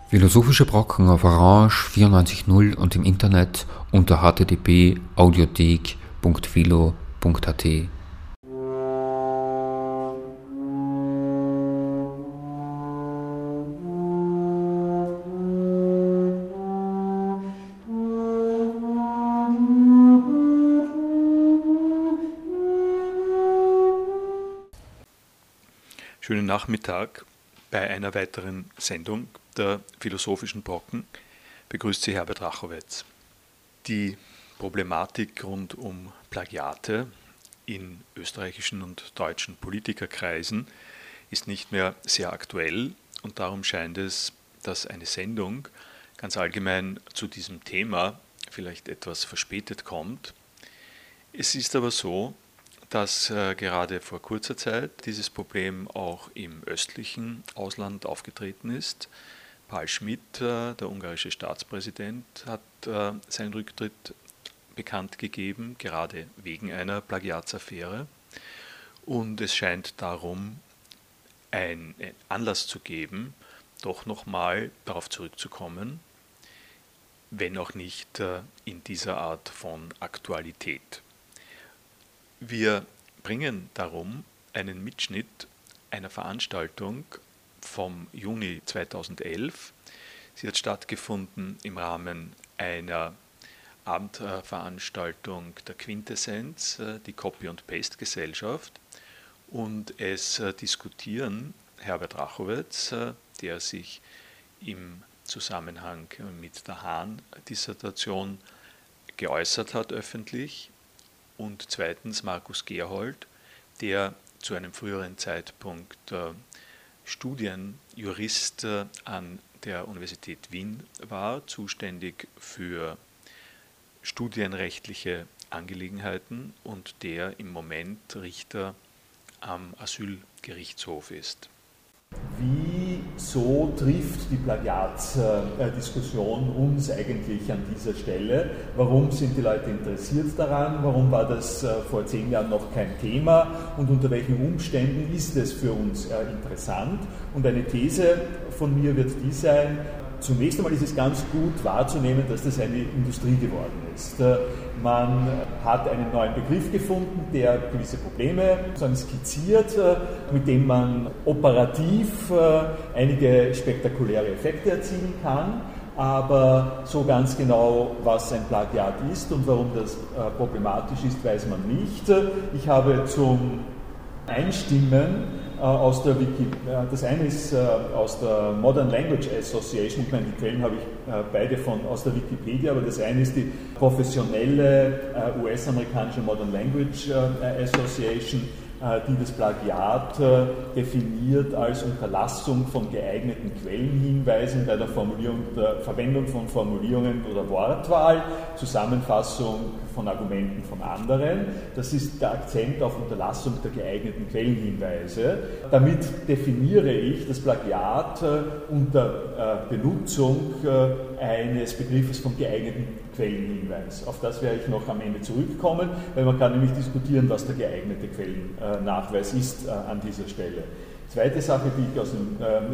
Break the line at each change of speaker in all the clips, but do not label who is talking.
Philosophische Brocken auf Orange 94.0 und im Internet unter http://audiothek.philo.at.
Schönen Nachmittag bei einer weiteren Sendung der Philosophischen Brocken. Begrüßt Sie Herbert Rachowitz. Die Problematik rund um Plagiate in österreichischen und deutschen Politikerkreisen ist nicht mehr sehr aktuell und darum scheint es, dass eine Sendung ganz allgemein zu diesem Thema vielleicht etwas verspätet kommt. Es ist aber so, dass gerade vor kurzer Zeit dieses Problem auch im östlichen Ausland aufgetreten ist. Paul Schmidt, der ungarische Staatspräsident, hat seinen Rücktritt bekannt gegeben, gerade wegen einer Plagiatsaffäre. Und es scheint darum einen Anlass zu geben, doch nochmal darauf zurückzukommen, wenn auch nicht in dieser Art von Aktualität. Wir bringen darum einen Mitschnitt einer Veranstaltung vom Juni 2011. Sie hat stattgefunden im Rahmen einer Abendveranstaltung der Quintessenz, die Copy- und Paste-Gesellschaft. Und es diskutieren Herbert Rachowitz, der sich im Zusammenhang mit der Hahn-Dissertation geäußert hat öffentlich, und zweitens Markus Gerhold, der zu einem früheren Zeitpunkt Studienjurist an der Universität Wien war, zuständig für studienrechtliche Angelegenheiten und der im Moment Richter am Asylgerichtshof ist.
Wieso trifft die Plagiatsdiskussion uns eigentlich an dieser Stelle? Warum sind die Leute interessiert daran? Warum war das vor 10 Jahren noch kein Thema? Und unter welchen Umständen ist es für uns interessant? Und eine These von mir wird die sein: Zunächst einmal ist es ganz gut wahrzunehmen, dass das eine Industrie geworden ist. Man hat einen neuen Begriff gefunden, der gewisse Probleme skizziert, mit dem man operativ einige spektakuläre Effekte erzielen kann. Aber so ganz genau, was ein Plagiat ist und warum das problematisch ist, weiß man nicht. Ich habe zum Einstimmen aus der das eine ist aus der Modern Language Association, ich meine, die Quellen habe ich beide aus der Wikipedia, aber das eine ist die professionelle US-amerikanische Modern Language Association, die das Plagiat definiert als Unterlassung von geeigneten Quellenhinweisen bei der Verwendung von Formulierungen oder Wortwahl, Zusammenfassung von Argumenten von anderen. Das ist der Akzent auf Unterlassung der geeigneten Quellenhinweise. Damit definiere ich das Plagiat unter Benutzung eines Begriffes vom geeigneten Quellenhinweis. Auf das werde ich noch am Ende zurückkommen, weil man kann nämlich diskutieren, was der geeignete Quellennachweis ist an dieser Stelle. Zweite Sache, die ich aus dem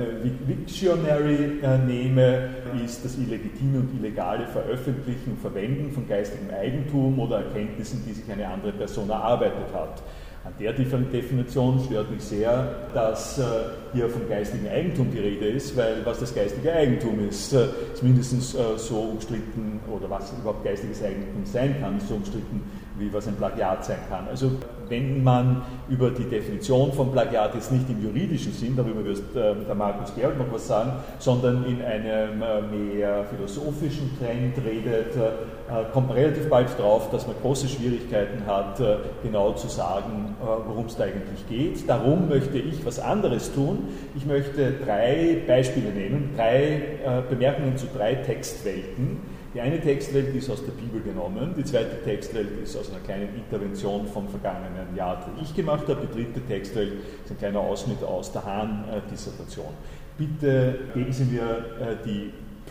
Wiktionary nehme, ist das illegitime und illegale Veröffentlichen und Verwenden von geistigem Eigentum oder Erkenntnissen, die sich eine andere Person erarbeitet hat. An der Definition stört mich sehr, dass hier vom geistigen Eigentum die Rede ist, weil was das geistige Eigentum ist, ist mindestens so umstritten, oder was überhaupt geistiges Eigentum sein kann, ist so umstritten, wie was ein Plagiat sein kann. Also wenn man über die Definition von Plagiat jetzt nicht im juridischen Sinn, darüber wird der Markus Gerhold noch was sagen, sondern in einem mehr philosophischen Trend redet, kommt man relativ bald drauf, dass man große Schwierigkeiten hat, genau zu sagen, worum es da eigentlich geht. Darum möchte ich was anderes tun. Ich möchte 3 Beispiele nehmen, 3 Bemerkungen zu 3 Textwelten. Die eine Textwelt ist aus der Bibel genommen, die zweite Textwelt ist aus einer kleinen Intervention vom vergangenen Jahr, die ich gemacht habe. Die dritte Textwelt ist ein kleiner Ausschnitt aus der Hahn-Dissertation. Bitte geben Sie mir die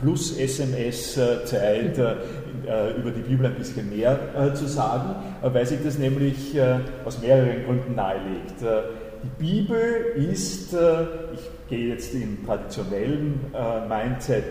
Plus-SMS-Zeit, über die Bibel ein bisschen mehr zu sagen, weil sich das nämlich aus mehreren Gründen nahelegt. Die Bibel ist, ich gehe jetzt im traditionellen Mindset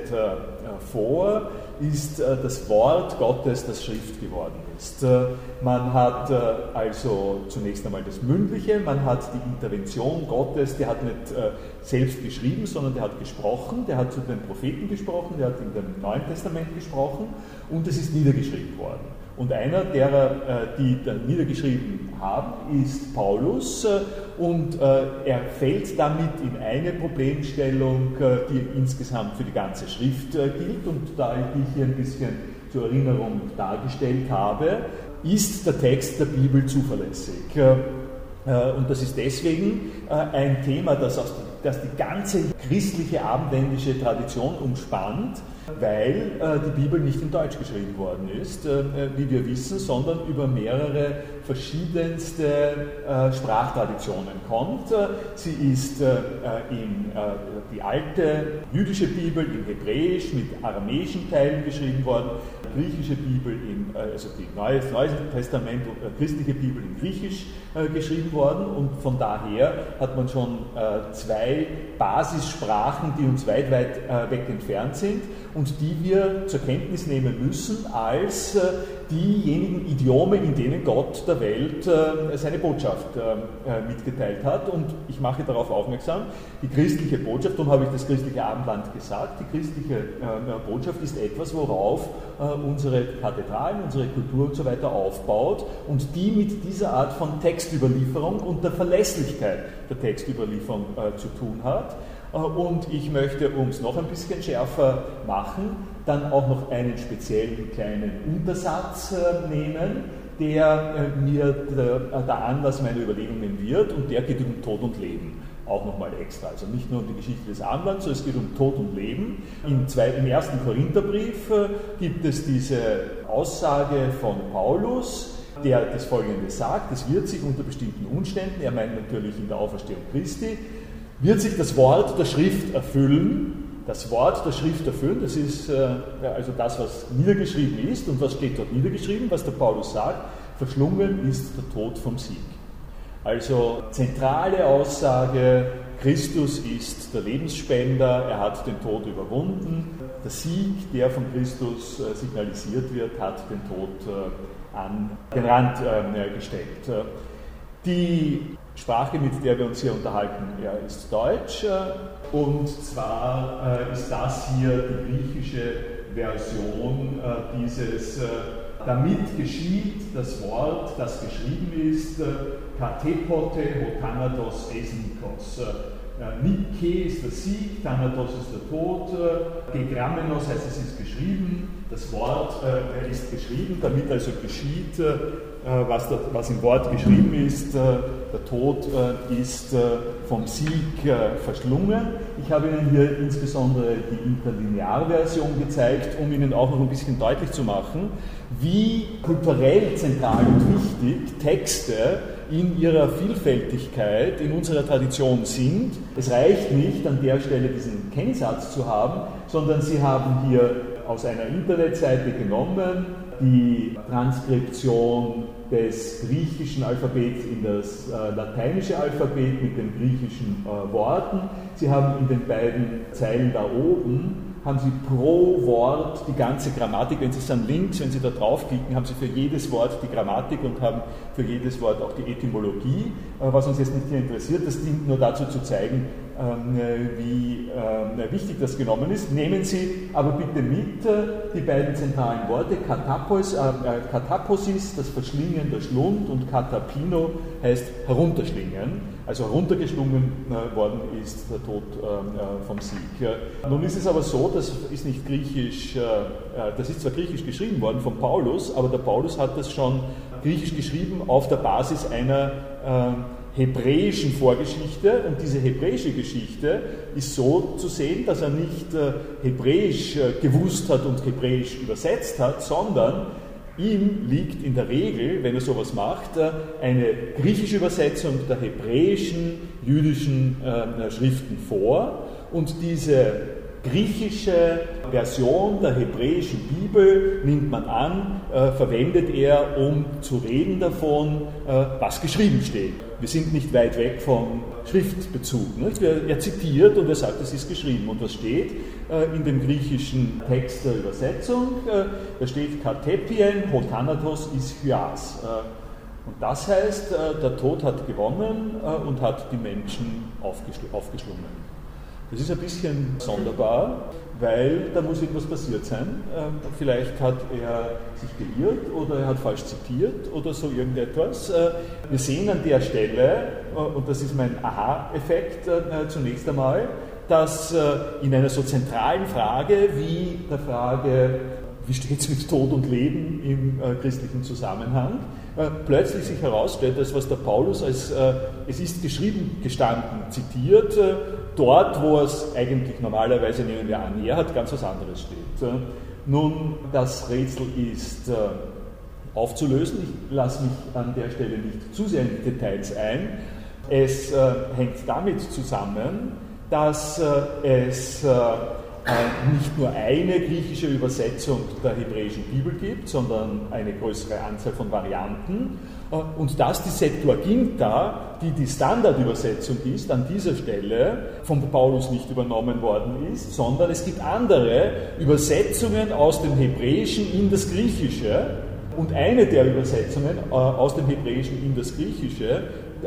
vor, ist das Wort Gottes, das Schrift geworden ist. Man hat also zunächst einmal das Mündliche, man hat die Intervention Gottes, der hat nicht selbst geschrieben, sondern der hat gesprochen, der hat zu den Propheten gesprochen, der hat in dem Neuen Testament gesprochen und es ist niedergeschrieben worden. Und einer derer, die dann niedergeschrieben haben, ist Paulus und er fällt damit in eine Problemstellung, die insgesamt für die ganze Schrift gilt und da ich die hier ein bisschen zur Erinnerung dargestellt habe, ist der Text der Bibel zuverlässig. Und das ist deswegen ein Thema, das die ganze christliche abendländische Tradition umspannt, weil die Bibel nicht in Deutsch geschrieben worden ist, wie wir wissen, sondern über mehrere verschiedenste Sprachtraditionen kommt. Sie ist in die alte jüdische Bibel in Hebräisch mit aramäischen Teilen geschrieben worden, die griechische Bibel, also die Neues Testament, christliche Bibel in Griechisch geschrieben worden und von daher hat man schon zwei Basissprachen, die uns weit weg entfernt sind und die wir zur Kenntnis nehmen müssen als diejenigen Idiome, in denen Gott der Welt seine Botschaft mitgeteilt hat. Und ich mache darauf aufmerksam, die christliche Botschaft, darum habe ich das christliche Abendland gesagt, die christliche Botschaft ist etwas, worauf unsere Kathedralen, unsere Kultur und so weiter aufbaut und die mit dieser Art von Textüberlieferung und der Verlässlichkeit der Textüberlieferung zu tun hat. Und ich möchte, um es noch ein bisschen schärfer machen, dann auch noch einen speziellen kleinen Untersatz nehmen, der mir der Anlass meiner Überlegungen wird und der geht um Tod und Leben. Auch nochmal extra. Also nicht nur um die Geschichte des Abendlands, sondern es geht um Tod und Leben. Im ersten Korintherbrief gibt es diese Aussage von Paulus, der das Folgende sagt: Es wird sich unter bestimmten Umständen, er meint natürlich in der Auferstehung Christi, wird sich das Wort der Schrift erfüllen. Das Wort der Schrift erfüllen, das ist also das, was niedergeschrieben ist. Und was steht dort niedergeschrieben, was der Paulus sagt? Verschlungen ist der Tod vom Sieg. Also zentrale Aussage, Christus ist der Lebensspender, er hat den Tod überwunden. Der Sieg, der von Christus signalisiert wird, hat den Tod an den Rand gestellt. Die Sprache, mit der wir uns hier unterhalten, ist Deutsch und zwar ist das hier die griechische Version dieses damit geschieht das Wort, das geschrieben ist, katepote ho thanatos eisnikos. Nike ist der Sieg, Thanatos ist der Tod, Gegrammenos heißt, es ist geschrieben, das Wort ist geschrieben, damit also geschieht, was im Wort geschrieben ist, der Tod ist vom Sieg verschlungen. Ich habe Ihnen hier insbesondere die Interlinearversion gezeigt, um Ihnen auch noch ein bisschen deutlich zu machen, wie kulturell zentral und wichtig Texte in ihrer Vielfältigkeit in unserer Tradition sind. Es reicht nicht, an der Stelle diesen Kennsatz zu haben, sondern Sie haben hier aus einer Internetseite genommen die Transkription des griechischen Alphabets in das lateinische Alphabet mit den griechischen Worten. Sie haben in den beiden Zeilen da oben haben Sie pro Wort die ganze Grammatik. Wenn Sie es dann links, wenn Sie da draufklicken, haben Sie für jedes Wort die Grammatik und haben für jedes Wort auch die Etymologie. Was uns jetzt nicht hier interessiert, das dient nur dazu zu zeigen, wie wichtig das genommen ist. Nehmen Sie aber bitte mit die beiden zentralen Worte, Kataposis, das Verschlingen, der Schlund, und Katapino heißt herunterschlingen. Also heruntergeschlungen worden ist der Tod vom Sieg. Nun ist es aber so, das ist nicht griechisch, das ist zwar griechisch geschrieben worden von Paulus, aber der Paulus hat das schon griechisch geschrieben auf der Basis einer hebräischen Vorgeschichte, und diese hebräische Geschichte ist so zu sehen, dass er nicht Hebräisch gewusst hat und Hebräisch übersetzt hat, sondern ihm liegt in der Regel, wenn er sowas macht, eine griechische Übersetzung der hebräischen, jüdischen Schriften vor, und diese griechische Version der hebräischen Bibel, nimmt man an, verwendet er, um zu reden davon, was geschrieben steht. Wir sind nicht weit weg vom Schriftbezug. Nicht? Er zitiert und er sagt, es ist geschrieben. Und was steht in dem griechischen Text der Übersetzung? Da steht Katepien, ho thanatos is hyas. Und das heißt, der Tod hat gewonnen und hat die Menschen aufgeschlungen. Das ist ein bisschen sonderbar, weil da muss irgendwas passiert sein. Vielleicht hat er sich geirrt oder er hat falsch zitiert oder so irgendetwas. Wir sehen an der Stelle, und das ist mein Aha-Effekt zunächst einmal, dass in einer so zentralen Frage wie der Frage, wie steht es mit Tod und Leben im christlichen Zusammenhang, plötzlich sich herausstellt, dass was der Paulus als es ist geschrieben gestanden zitiert, dort, wo es eigentlich normalerweise, nehmen wir an, er hat ganz was anderes steht. Nun, das Rätsel ist aufzulösen. Ich lasse mich an der Stelle nicht zu sehr in die Details ein. Es hängt damit zusammen, dass es nicht nur eine griechische Übersetzung der hebräischen Bibel gibt, sondern eine größere Anzahl von Varianten und dass die Septuaginta, die die Standardübersetzung ist, an dieser Stelle von Paulus nicht übernommen worden ist, sondern es gibt andere Übersetzungen aus dem Hebräischen in das Griechische und eine der Übersetzungen aus dem Hebräischen in das Griechische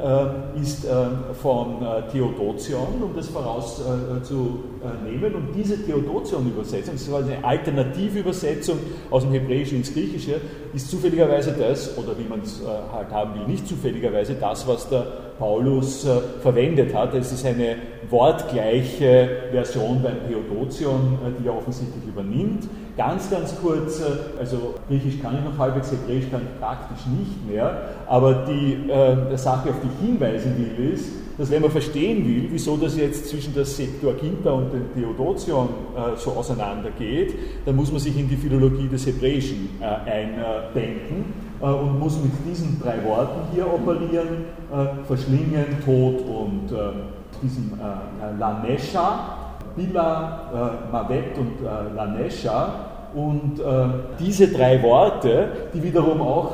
ist von Theodotion, um das vorauszunehmen. Und diese Theodotion-Übersetzung, das war eine Alternativübersetzung aus dem Hebräischen ins Griechische, ist zufälligerweise das, oder wie man es halt haben will, nicht zufälligerweise das, was der Paulus verwendet hat. Es ist eine wortgleiche Version beim Theodotion, die er offensichtlich übernimmt. Ganz kurz, also Griechisch kann ich noch halbwegs, Hebräisch kann ich praktisch nicht mehr, aber die Sache, auf die ich hinweisen will, ist, dass wenn man verstehen will, wieso das jetzt zwischen der Septuaginta und dem Theodotion so auseinandergeht, dann muss man sich in die Philologie des Hebräischen eindenken und muss mit diesen drei Worten hier operieren, verschlingen, Tod und diesem Lanesha, Bila, Mavet und Lanesha. Und diese drei Worte, die wiederum auch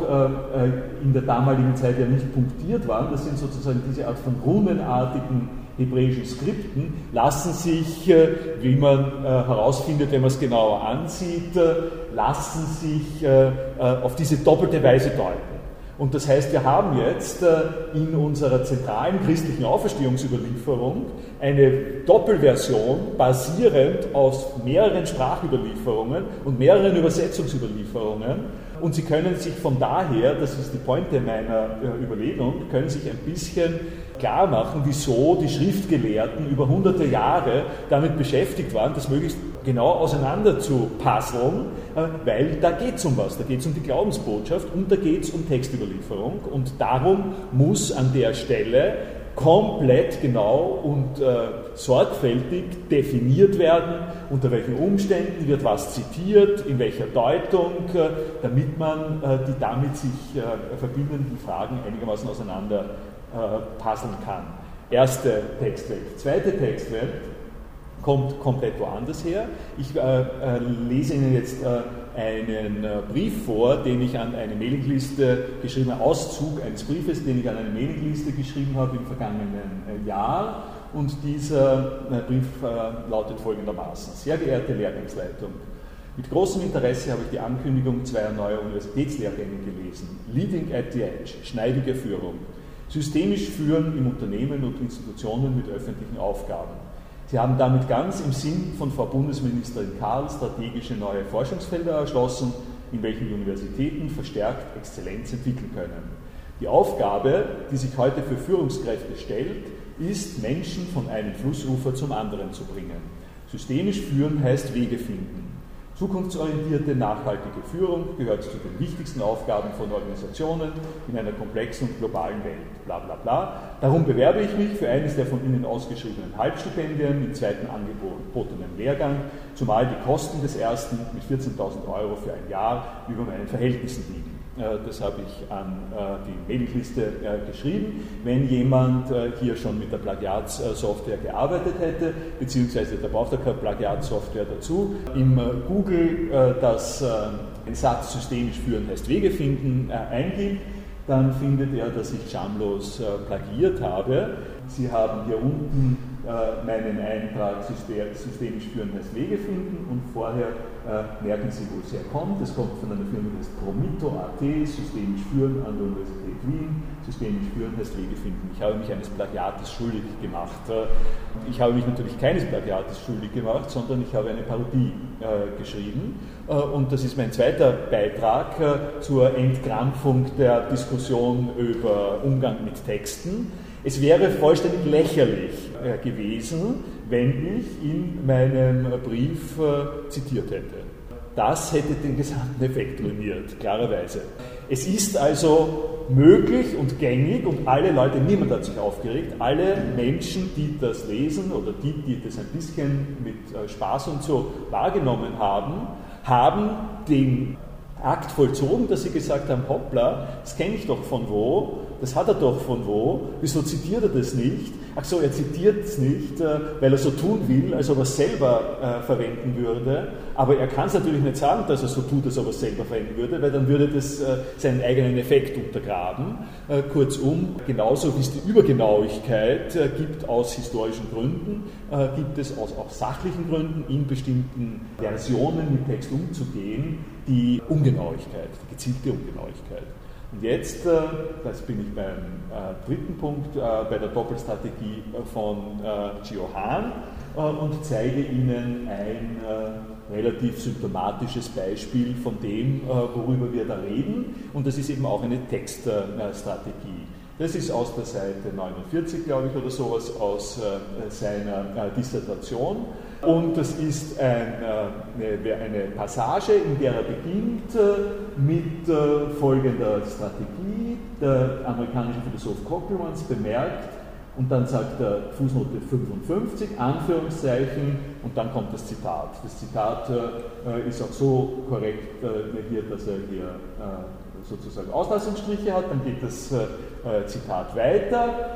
in der damaligen Zeit ja nicht punktiert waren, das sind sozusagen diese Art von runenartigen hebräischen Skripten, lassen sich, wie man herausfindet, wenn man es genauer ansieht, lassen sich auf diese doppelte Weise deuten. Und das heißt, wir haben jetzt in unserer zentralen christlichen Auferstehungsüberlieferung eine Doppelversion basierend aus mehreren Sprachüberlieferungen und mehreren Übersetzungsüberlieferungen. Und Sie können sich von daher, das ist die Pointe meiner Überlegung, können sich ein bisschen klar machen, wieso die Schriftgelehrten über hunderte Jahre damit beschäftigt waren, das möglichst genau auseinander zu puzzeln, weil da geht es um was, da geht es um die Glaubensbotschaft und da geht es um Textüberlieferung und darum muss an der Stelle komplett genau und sorgfältig definiert werden, unter welchen Umständen wird was zitiert, in welcher Deutung, damit man die damit sich verbindenden Fragen einigermaßen auseinander puzzeln kann. Erste Textwelt. Zweite Textwelt kommt komplett woanders her. Ich lese Ihnen jetzt einen Brief vor, den ich an eine Mailingliste geschrieben habe, Auszug eines Briefes, den ich an eine Mailingliste geschrieben habe im vergangenen Jahr. Und dieser Brief lautet folgendermaßen: Sehr geehrte Lehrgangsleitung, mit großem Interesse habe ich die Ankündigung zweier neuer Universitätslehrgänge gelesen. Leading at the Edge, schneidige Führung. Systemisch führen im Unternehmen und Institutionen mit öffentlichen Aufgaben. Sie haben damit ganz im Sinn von Frau Bundesministerin Karl strategische neue Forschungsfelder erschlossen, in welchen die Universitäten verstärkt Exzellenz entwickeln können. Die Aufgabe, die sich heute für Führungskräfte stellt, ist, Menschen von einem Flussufer zum anderen zu bringen. Systemisch führen heißt Wege finden. Zukunftsorientierte, nachhaltige Führung gehört zu den wichtigsten Aufgaben von Organisationen in einer komplexen und globalen Welt. Bla bla bla. Darum bewerbe ich mich für eines der von Ihnen ausgeschriebenen Halbstipendien im zweiten angebotenen Lehrgang, zumal die Kosten des ersten mit 14.000 € für ein Jahr über meinen Verhältnissen liegen. Das habe ich an die Mailingliste geschrieben. Wenn jemand hier schon mit der Plagiatssoftware gearbeitet hätte, beziehungsweise da braucht er keine Plagiatssoftware dazu, im Google den Satz systemisch führen heißt Wege finden eingibt, dann findet er, dass ich schamlos plagiiert habe. Sie haben hier unten meinen Eintrag systemisch führen heißt Wege finden und vorher merken Sie, wo es herkommt. Es kommt von einer Firma, die heißt Promito.at, systemisch führen an der Universität Wien. Systemisch führen heißt Wege finden. Ich habe mich eines Plagiates schuldig gemacht. Ich habe mich natürlich keines Plagiates schuldig gemacht, sondern ich habe eine Parodie geschrieben. Und das ist mein zweiter Beitrag zur Entkrampfung der Diskussion über Umgang mit Texten. Es wäre vollständig lächerlich gewesen, wenn ich in meinem Brief zitiert hätte. Das hätte den gesamten Effekt ruiniert, klarerweise. Es ist also möglich und gängig und alle Leute, niemand hat sich aufgeregt, alle Menschen, die das lesen oder die das ein bisschen mit Spaß und so wahrgenommen haben, haben den Akt vollzogen, dass sie gesagt haben, hoppla, das kenne ich doch von wo, das hat er doch von wo, wieso zitiert er das nicht? Ach so, er zitiert es nicht, weil er so tun will, als ob er es selber verwenden würde, aber er kann es natürlich nicht sagen, dass er so tut, als ob er es selber verwenden würde, weil dann würde das seinen eigenen Effekt untergraben. Kurzum, genauso wie es die Übergenauigkeit gibt aus historischen Gründen, gibt es aus auch sachlichen Gründen, in bestimmten Versionen mit Text umzugehen, die Ungenauigkeit, die gezielte Ungenauigkeit. Und jetzt, das bin ich beim dritten Punkt, bei der Doppelstrategie von Gio Hahn und zeige Ihnen ein relativ symptomatisches Beispiel von dem, worüber wir da reden. Und das ist eben auch eine Textstrategie. Das ist aus der Seite 49, glaube ich, oder sowas, aus seiner Dissertation. Und das ist eine Passage, in der er beginnt mit folgender Strategie. Der amerikanische Philosoph Cocklemans bemerkt, und dann sagt er Fußnote 55, Anführungszeichen, und dann kommt das Zitat. Das Zitat ist auch so korrekt hier, dass er hier sozusagen Auslassungsstriche hat, dann geht das Zitat weiter,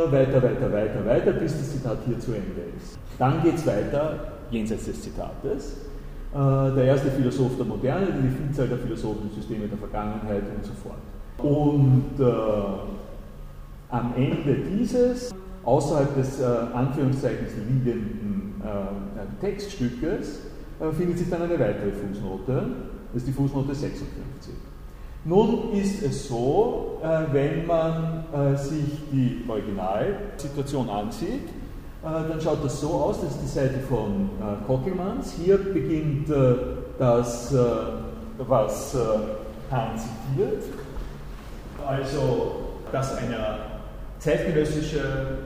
bis das Zitat hier zu Ende ist. Dann geht es weiter, jenseits des Zitates. Der erste Philosoph der Moderne, die Vielzahl der philosophischen Systeme der Vergangenheit und so fort. Und am Ende dieses, außerhalb des Anführungszeichens liegenden Textstückes, findet sich dann eine weitere Fußnote, das ist die Fußnote 56. Nun ist es so, wenn man sich die Originalsituation ansieht, dann schaut das so aus, das ist die Seite von Cocklemans. Hier beginnt das, was Hahn zitiert, also dass eine zeitgenössische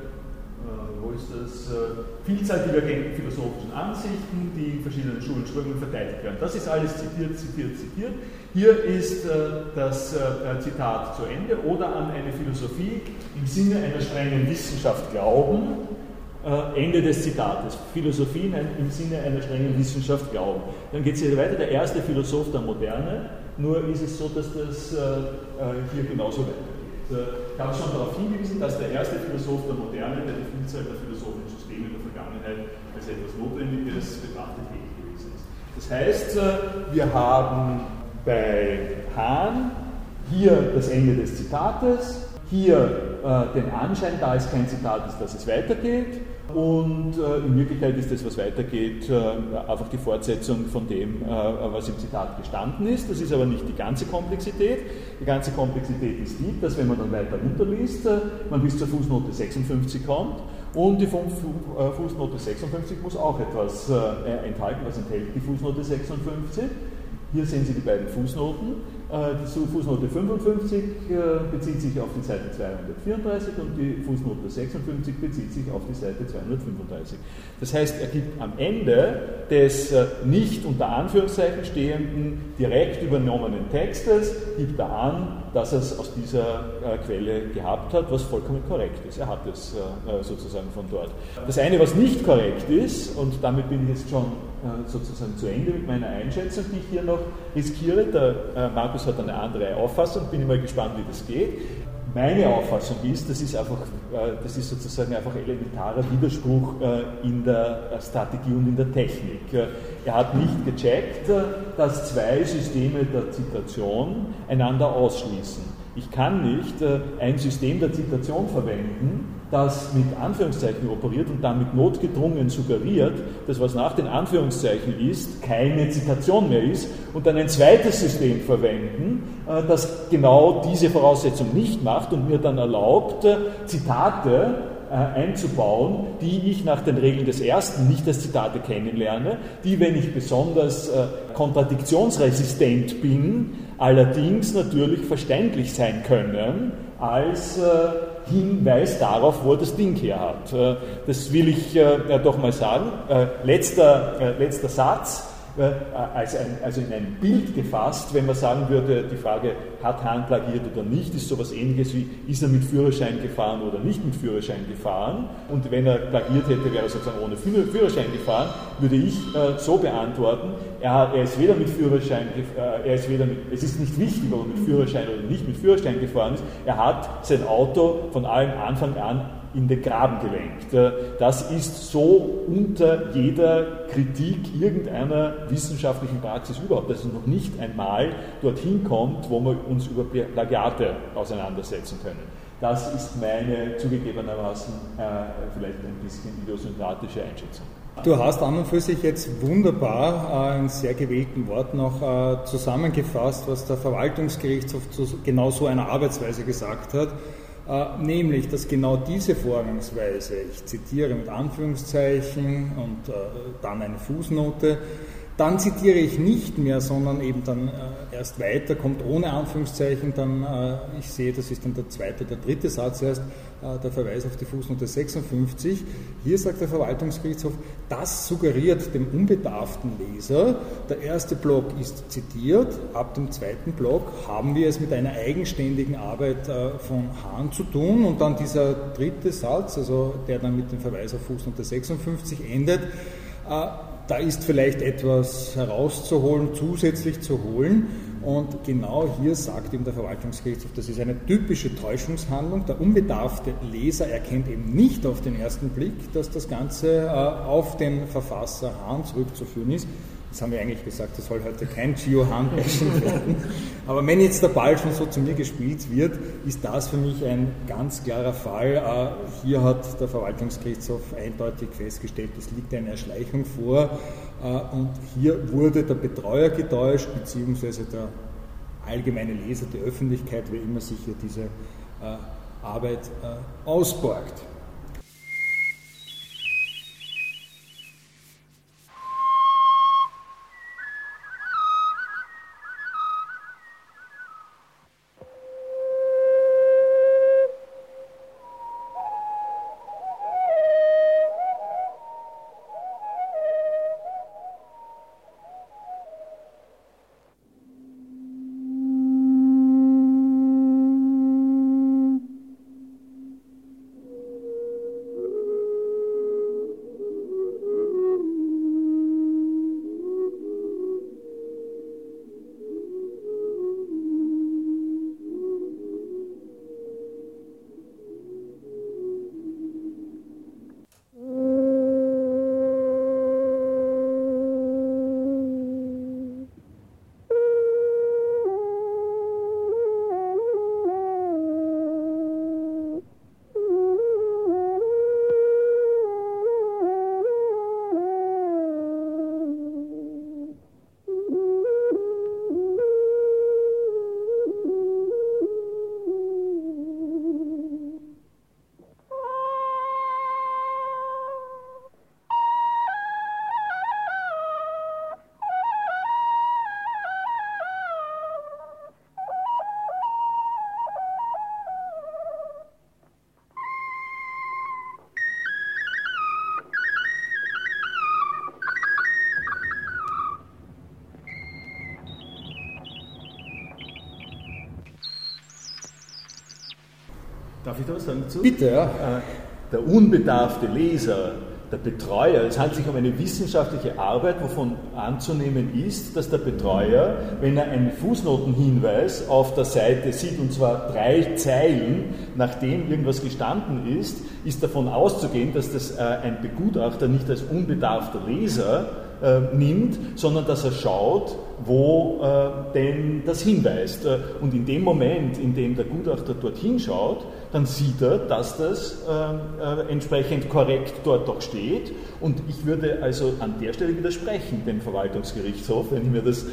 Vielzahl divergenten philosophischen Ansichten, die in verschiedenen Schulen Strömungen verteidigt werden. Das ist alles zitiert. Hier ist das Zitat zu Ende. Oder an eine Philosophie im Sinne einer strengen Wissenschaft glauben. Ende des Zitates. Philosophie im Sinne einer strengen Wissenschaft glauben. Dann geht es hier weiter. Der erste Philosoph der Moderne. Nur ist es so, dass das hier genauso weitergeht. Ich habe schon darauf hingewiesen, dass der erste Philosoph der Moderne, der die Vielzahl der philosophischen Systeme der Vergangenheit als etwas Notwendiges betrachtet gewesen ist. Das heißt, wir haben bei Hahn hier das Ende des Zitates, hier den Anschein, da es kein Zitat ist, dass es weitergeht. Und in Wirklichkeit ist das, was weitergeht, einfach die Fortsetzung von dem, was im Zitat gestanden ist. Das ist aber nicht die ganze Komplexität. Die ganze Komplexität ist die, dass wenn man dann weiter runterliest, man bis zur Fußnote 56 kommt. Und die Fußnote 56 muss auch etwas enthalten. Was enthält die Fußnote 56? Hier sehen Sie die beiden Fußnoten. Die Fußnote 55 bezieht sich auf die Seite 234 und die Fußnote 56 bezieht sich auf die Seite 235. Das heißt, er gibt am Ende des nicht unter Anführungszeichen stehenden, direkt übernommenen Textes, gibt er an, dass er es aus dieser Quelle gehabt hat, was vollkommen korrekt ist. Er hat es sozusagen von dort. Das eine, was nicht korrekt ist, und damit bin ich jetzt schon sozusagen zu Ende mit meiner Einschätzung, die ich hier noch riskiere. Der Markus Markus hat eine andere Auffassung, bin ich mal gespannt, wie das geht. Meine Auffassung ist, das ist sozusagen einfach elementarer Widerspruch in der Strategie und in der Technik. Er hat nicht gecheckt, dass zwei Systeme der Zitation einander ausschließen. Ich kann nicht ein System der Zitation verwenden, das mit Anführungszeichen operiert und damit notgedrungen suggeriert, dass was nach den Anführungszeichen ist, keine Zitation mehr ist, und dann ein zweites System verwenden, das genau diese Voraussetzung nicht macht und mir dann erlaubt, Zitate einzubauen, die ich nach den Regeln des ersten nicht als Zitate kennenlerne, die, wenn ich besonders kontradiktionsresistent bin, allerdings natürlich verständlich sein können als Hinweis darauf, wo er das Ding her hat. Das will ich doch mal sagen. Letzter Satz, also in ein Bild gefasst, wenn man sagen würde, die Frage, hat Hahn plagiert oder nicht, ist sowas Ähnliches wie, ist er mit Führerschein gefahren oder nicht mit Führerschein gefahren? Und wenn er plagiert hätte, wäre er sozusagen ohne Führerschein gefahren, würde ich so beantworten, er ist weder mit Führerschein, es ist nicht wichtig, ob er mit Führerschein oder nicht mit Führerschein gefahren ist, er hat sein Auto von allem Anfang an in den Graben gelenkt. Das ist so unter jeder Kritik irgendeiner wissenschaftlichen Praxis überhaupt, dass es noch nicht einmal dorthin kommt, wo wir uns über Plagiate auseinandersetzen können. Das ist meine zugegebenermaßen vielleicht ein bisschen idiosynkratische Einschätzung.
Du hast an und für sich jetzt wunderbar in sehr gewählten Worten noch zusammengefasst, was der Verwaltungsgerichtshof zu genau so einer Arbeitsweise gesagt hat. Nämlich, dass genau diese Vorgangsweise, ich zitiere mit Anführungszeichen und dann eine Fußnote, dann zitiere ich nicht mehr, sondern eben dann erst weiter, kommt ohne Anführungszeichen, dann, ich sehe, das ist dann der zweite oder dritte Satz erst, der Verweis auf die Fußnote 56. Hier sagt der Verwaltungsgerichtshof, das suggeriert dem unbedarften Leser, der erste Block ist zitiert, ab dem zweiten Block haben wir es mit einer eigenständigen Arbeit von Hahn zu tun, und dann dieser dritte Satz, also der dann mit dem Verweis auf Fußnote 56 endet, da ist vielleicht etwas herauszuholen, zusätzlich zu holen, und genau hier sagt eben der Verwaltungsgerichtshof, das ist eine typische Täuschungshandlung. Der unbedarfte Leser erkennt eben nicht auf den ersten Blick, dass das Ganze auf den Verfasser Hahn zurückzuführen ist. Das haben wir eigentlich gesagt, das soll heute kein Geo-Hahn-Bashing werden. Aber wenn jetzt der Ball schon so zu mir gespielt wird, ist das für mich ein ganz klarer Fall. Hier hat der Verwaltungsgerichtshof eindeutig festgestellt, es liegt eine Erschleichung vor. Und hier wurde der Betreuer getäuscht, beziehungsweise der allgemeine Leser, die Öffentlichkeit, wer immer sich hier diese Arbeit ausborgt.
Darf ich da was sagen dazu?
Bitte, ja.
Der unbedarfte Leser, der Betreuer, es handelt sich um eine wissenschaftliche Arbeit, wovon anzunehmen ist, dass der Betreuer, wenn er einen Fußnotenhinweis auf der Seite sieht, und zwar 3 Zeilen, nachdem irgendwas gestanden ist davon auszugehen, dass das ein Begutachter nicht als unbedarfter Leser nimmt, sondern dass er schaut, wo denn das hinweist. Und in dem Moment, in dem der Gutachter dorthin schaut, dann sieht er, dass das entsprechend korrekt dort doch steht. Und ich würde also an der Stelle widersprechen dem Verwaltungsgerichtshof, wenn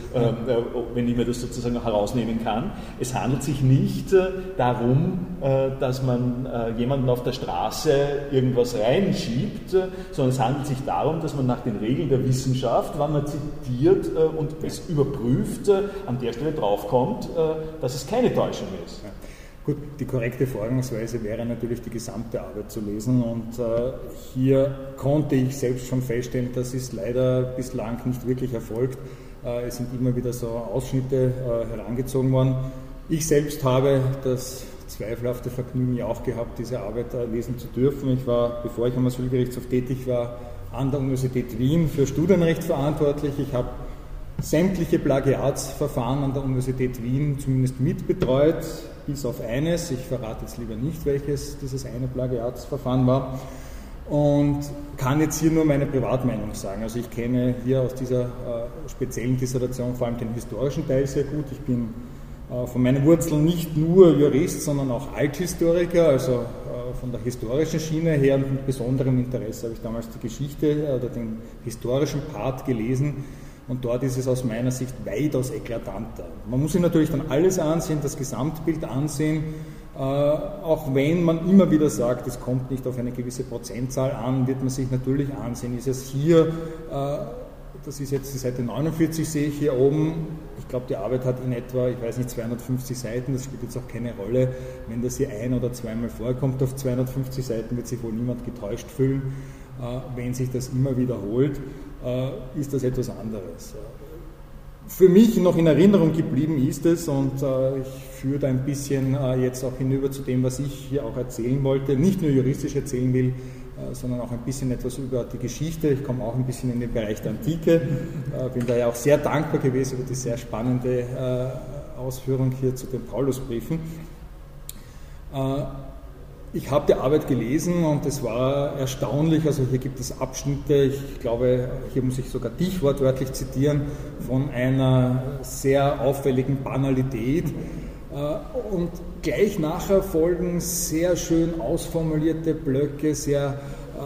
ich mir das sozusagen herausnehmen kann. Es handelt sich nicht darum, dass man jemanden auf der Straße irgendwas reinschiebt, sondern es handelt sich darum, dass man nach den Regeln der Wissenschaft, wann man zitiert und es überprüft, an der Stelle draufkommt, dass es keine Täuschung ist.
Ja. Gut, die korrekte Vorgangsweise wäre natürlich die gesamte Arbeit zu lesen, und hier konnte ich selbst schon feststellen, das ist leider bislang nicht wirklich erfolgt. Es sind immer wieder so Ausschnitte herangezogen worden. Ich selbst habe das zweifelhafte Vergnügen ja auch gehabt, diese Arbeit lesen zu dürfen. Ich war, bevor ich am Asylgerichtshof tätig war, an der Universität Wien für Studienrecht verantwortlich. Ich habe sämtliche Plagiatsverfahren an der Universität Wien zumindest mitbetreut, bis auf eines. Ich verrate jetzt lieber nicht, welches dieses eine Plagiatsverfahren war, und kann jetzt hier nur meine Privatmeinung sagen. Also ich kenne hier aus dieser speziellen Dissertation vor allem den historischen Teil sehr gut. Ich bin von meinen Wurzeln nicht nur Jurist, sondern auch Althistoriker, also von der historischen Schiene her, und mit besonderem Interesse habe ich damals die Geschichte oder den historischen Part gelesen. Und dort ist es aus meiner Sicht weitaus eklatanter. Man muss sich natürlich dann alles ansehen, das Gesamtbild ansehen, auch wenn man immer wieder sagt, es kommt nicht auf eine gewisse Prozentzahl an, wird man sich natürlich ansehen, ist es hier, das ist jetzt die Seite 49, sehe ich hier oben, ich glaube, die Arbeit hat in etwa, ich weiß nicht, 250 Seiten, das spielt jetzt auch keine Rolle, wenn das hier ein- oder zweimal vorkommt auf 250 Seiten, wird sich wohl niemand getäuscht fühlen. Wenn sich das immer wiederholt, ist das etwas anderes. Für mich noch in Erinnerung geblieben ist es, und ich führe da ein bisschen jetzt auch hinüber zu dem, was ich hier auch erzählen wollte, nicht nur juristisch erzählen will, sondern auch ein bisschen etwas über die Geschichte. Ich komme auch ein bisschen in den Bereich der Antike, bin da ja auch sehr dankbar gewesen über die sehr spannende Ausführung hier zu den Paulusbriefen. Ich habe die Arbeit gelesen und es war erstaunlich, also hier gibt es Abschnitte, ich glaube, hier muss ich sogar dich wortwörtlich zitieren, von einer sehr auffälligen Banalität, und gleich nachher folgen sehr schön ausformulierte Blöcke, sehr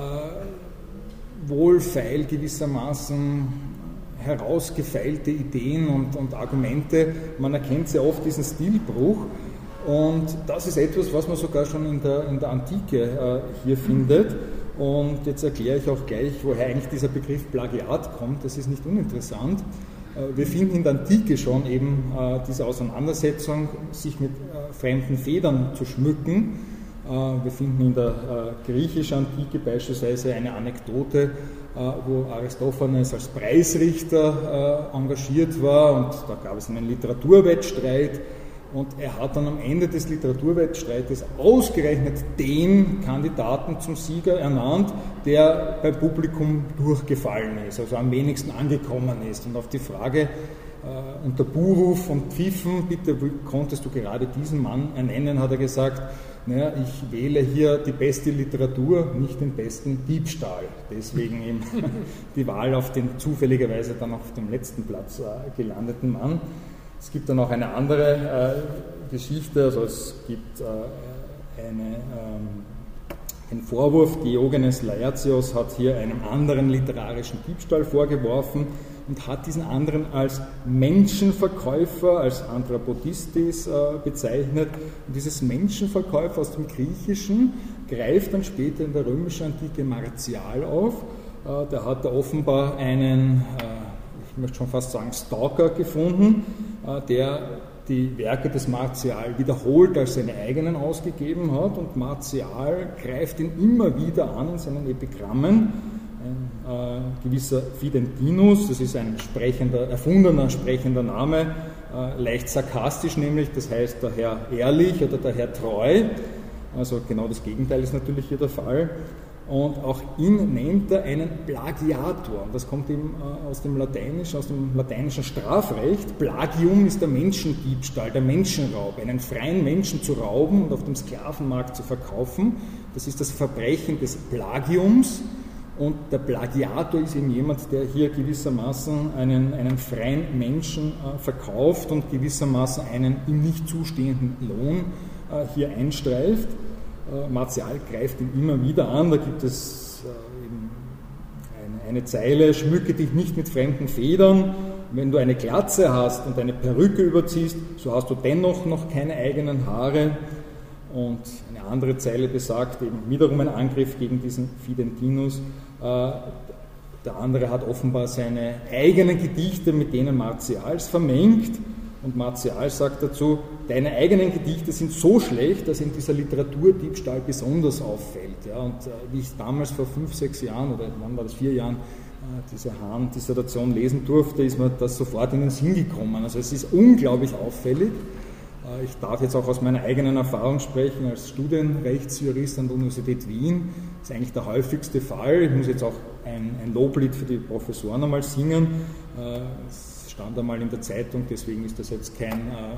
wohlfeil gewissermaßen herausgefeilte Ideen und Argumente. Man erkennt sehr oft diesen Stilbruch. Und das ist etwas, was man sogar schon in der Antike hier findet. Und jetzt erkläre ich auch gleich, woher eigentlich dieser Begriff Plagiat kommt. Das ist nicht uninteressant. Wir finden in der Antike schon eben diese Auseinandersetzung, sich mit fremden Federn zu schmücken. Wir finden in der griechischen Antike beispielsweise eine Anekdote, wo Aristophanes als Preisrichter engagiert war, und da gab es einen Literaturwettstreit. Und er hat dann am Ende des Literaturwettstreites ausgerechnet den Kandidaten zum Sieger ernannt, der beim Publikum durchgefallen ist, also am wenigsten angekommen ist. Und auf die Frage unter Buhruf und Pfiffen, bitte konntest du gerade diesen Mann ernennen, hat er gesagt, naja, ich wähle hier die beste Literatur, nicht den besten Diebstahl. Deswegen eben die Wahl auf den zufälligerweise dann auf dem letzten Platz gelandeten Mann. Es gibt dann auch eine andere Geschichte, also es gibt den Vorwurf, Diogenes Laertios hat hier einem anderen literarischen Diebstahl vorgeworfen und hat diesen anderen als Menschenverkäufer, als Anthropodistis bezeichnet. Und dieses Menschenverkäufer aus dem Griechischen greift dann später in der römischen Antike Martial auf. Der hat da offenbar einen, ich möchte schon fast sagen, Stalker gefunden, der die Werke des Martial wiederholt als seine eigenen ausgegeben hat, und Martial greift ihn immer wieder an in seinen Epigrammen. Ein gewisser Fidentinus, das ist ein erfundener sprechender Name, leicht sarkastisch nämlich, das heißt der Herr ehrlich oder der Herr treu, also genau das Gegenteil ist natürlich hier der Fall. Und auch ihn nennt er einen Plagiator. Und das kommt eben aus dem lateinischen Strafrecht. Plagium ist der Menschendiebstahl, der Menschenraub, einen freien Menschen zu rauben und auf dem Sklavenmarkt zu verkaufen. Das ist das Verbrechen des Plagiums. Und der Plagiator ist eben jemand, der hier gewissermaßen einen freien Menschen verkauft und gewissermaßen einen ihm nicht zustehenden Lohn hier einstreift. Martial greift ihn immer wieder an, da gibt es eine Zeile: Schmücke dich nicht mit fremden Federn, wenn du eine Glatze hast und eine Perücke überziehst, so hast du dennoch noch keine eigenen Haare. Und eine andere Zeile besagt eben wiederum ein Angriff gegen diesen Fidentinus. Der andere hat offenbar seine eigenen Gedichte mit denen Martials vermengt. Und Martial sagt dazu, deine eigenen Gedichte sind so schlecht, dass in dieser Literaturdiebstahl besonders auffällt. Ja, und wie ich damals vor 5, 6 Jahren, oder wann war das, 4 Jahren, diese Hahn-Dissertation lesen durfte, ist mir das sofort in den Sinn gekommen. Also es ist unglaublich auffällig. Ich darf jetzt auch aus meiner eigenen Erfahrung sprechen, als Studienrechtsjurist an der Universität Wien. Das ist eigentlich der häufigste Fall. Ich muss jetzt auch ein Loblied für die Professoren einmal singen. Es stand einmal in der Zeitung, deswegen ist das jetzt kein,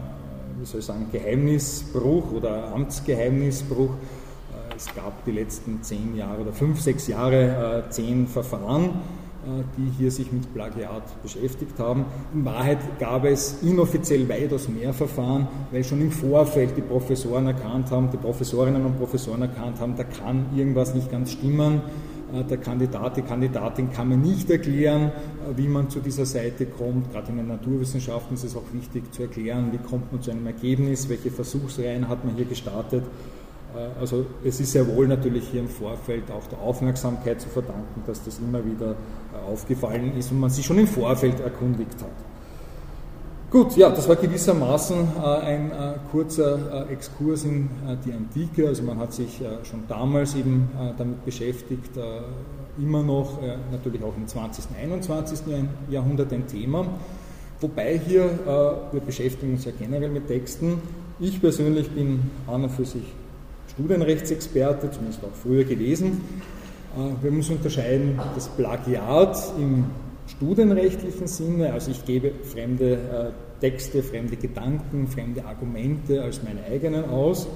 Geheimnisbruch oder Amtsgeheimnisbruch. Es gab die letzten 10 Jahre oder 5, 6 Jahre 10 Verfahren, die hier sich mit Plagiat beschäftigt haben. In Wahrheit gab es inoffiziell weitaus mehr Verfahren, weil schon im Vorfeld die Professoren erkannt haben, die Professorinnen und Professoren erkannt haben, da kann irgendwas nicht ganz stimmen. Der Kandidat, die Kandidatin kann mir nicht erklären, wie man zu dieser Seite kommt. Gerade in den Naturwissenschaften ist es auch wichtig zu erklären, wie kommt man zu einem Ergebnis, welche Versuchsreihen hat man hier gestartet. Also es ist sehr wohl natürlich hier im Vorfeld auch der Aufmerksamkeit zu verdanken, dass das immer wieder aufgefallen ist und man sich schon im Vorfeld erkundigt hat. Gut, ja, das war gewissermaßen ein kurzer Exkurs in die Antike. Also man hat sich schon damals eben damit beschäftigt, immer noch, natürlich auch im 20. und 21. Jahrhundert ein Thema. Wobei hier, wir beschäftigen uns ja generell mit Texten. Ich persönlich bin an und für sich Studienrechtsexperte, zumindest auch früher gewesen. Wir müssen unterscheiden das Plagiat im studienrechtlichen Sinne, also ich gebe fremde Texte, fremde Gedanken, fremde Argumente als meine eigenen aus,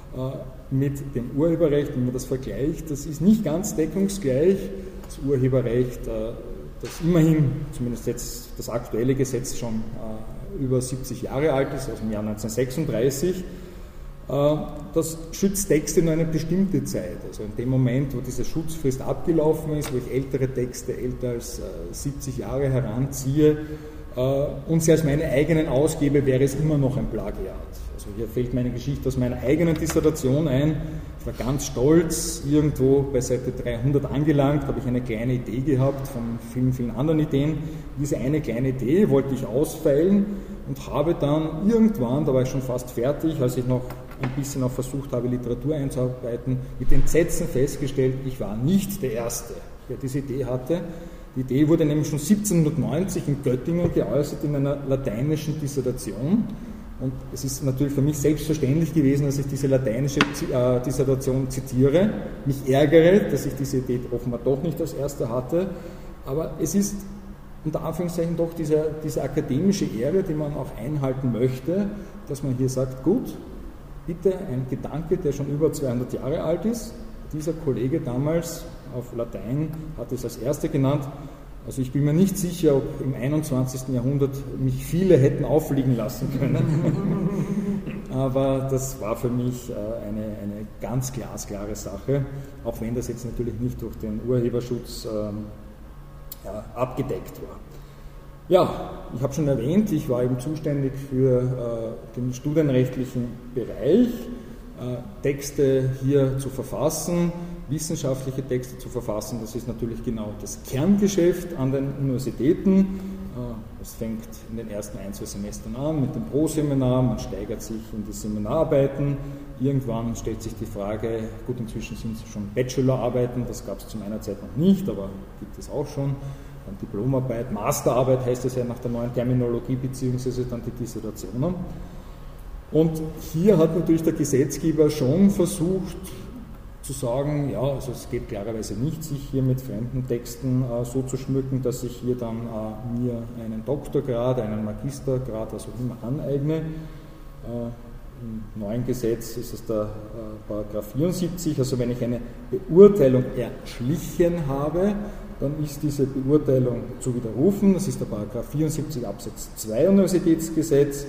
mit dem Urheberrecht, wenn man das vergleicht, das ist nicht ganz deckungsgleich. Das Urheberrecht, das immerhin, zumindest jetzt das aktuelle Gesetz schon über 70 Jahre alt ist, aus dem Jahr 1936, das schützt Texte nur eine bestimmte Zeit. Also in dem Moment, wo diese Schutzfrist abgelaufen ist, wo ich ältere Texte, älter als 70 Jahre heranziehe und sie als meine eigenen ausgebe, wäre es immer noch ein Plagiat. Also hier fällt meine Geschichte aus meiner eigenen Dissertation ein. Ich war ganz stolz, irgendwo bei Seite 300 angelangt, habe ich eine kleine Idee gehabt von vielen, vielen anderen Ideen. Diese eine kleine Idee wollte ich ausfeilen und habe dann irgendwann, da war ich schon fast fertig, als ich noch ein bisschen auch versucht habe, Literatur einzuarbeiten, mit Entsetzen festgestellt, ich war nicht der Erste, der diese Idee hatte. Die Idee wurde nämlich schon 1790 in Göttingen geäußert in einer lateinischen Dissertation. Und es ist natürlich für mich selbstverständlich gewesen, dass ich diese lateinische Dissertation zitiere. Mich ärgere, dass ich diese Idee offenbar doch nicht als Erster hatte. Aber es ist unter Anführungszeichen doch diese akademische Ehre, die man auch einhalten möchte, dass man hier sagt, gut, bitte ein Gedanke, der schon über 200 Jahre alt ist. Dieser Kollege damals auf Latein hat es als Erster genannt. Also ich bin mir nicht sicher, ob im 21. Jahrhundert mich viele hätten auffliegen lassen können. Aber das war für mich eine ganz glasklare Sache, auch wenn das jetzt natürlich nicht durch den Urheberschutz abgedeckt war. Ja, ich habe schon erwähnt, ich war eben zuständig für den studienrechtlichen Bereich, Texte hier zu verfassen, wissenschaftliche Texte zu verfassen. Das ist natürlich genau das Kerngeschäft an den Universitäten. Es fängt in den ersten 1, 2 Semestern an mit dem Proseminar, man steigert sich in die Seminararbeiten. Irgendwann stellt sich die Frage, gut, inzwischen sind es schon Bachelorarbeiten, das gab es zu meiner Zeit noch nicht, aber gibt es auch schon. Dann Diplomarbeit, Masterarbeit heißt es ja nach der neuen Terminologie, beziehungsweise dann die Dissertationen. Und hier hat natürlich der Gesetzgeber schon versucht zu sagen, ja, also es geht klarerweise nicht, sich hier mit fremden Texten so zu schmücken, dass ich hier dann mir einen Doktorgrad, einen Magistergrad, was auch immer aneigne. Im neuen Gesetz ist es der Paragraph 74, also wenn ich eine Beurteilung erschlichen habe, dann ist diese Beurteilung zu widerrufen. Das ist der Paragraph 74 Absatz 2 Universitätsgesetz.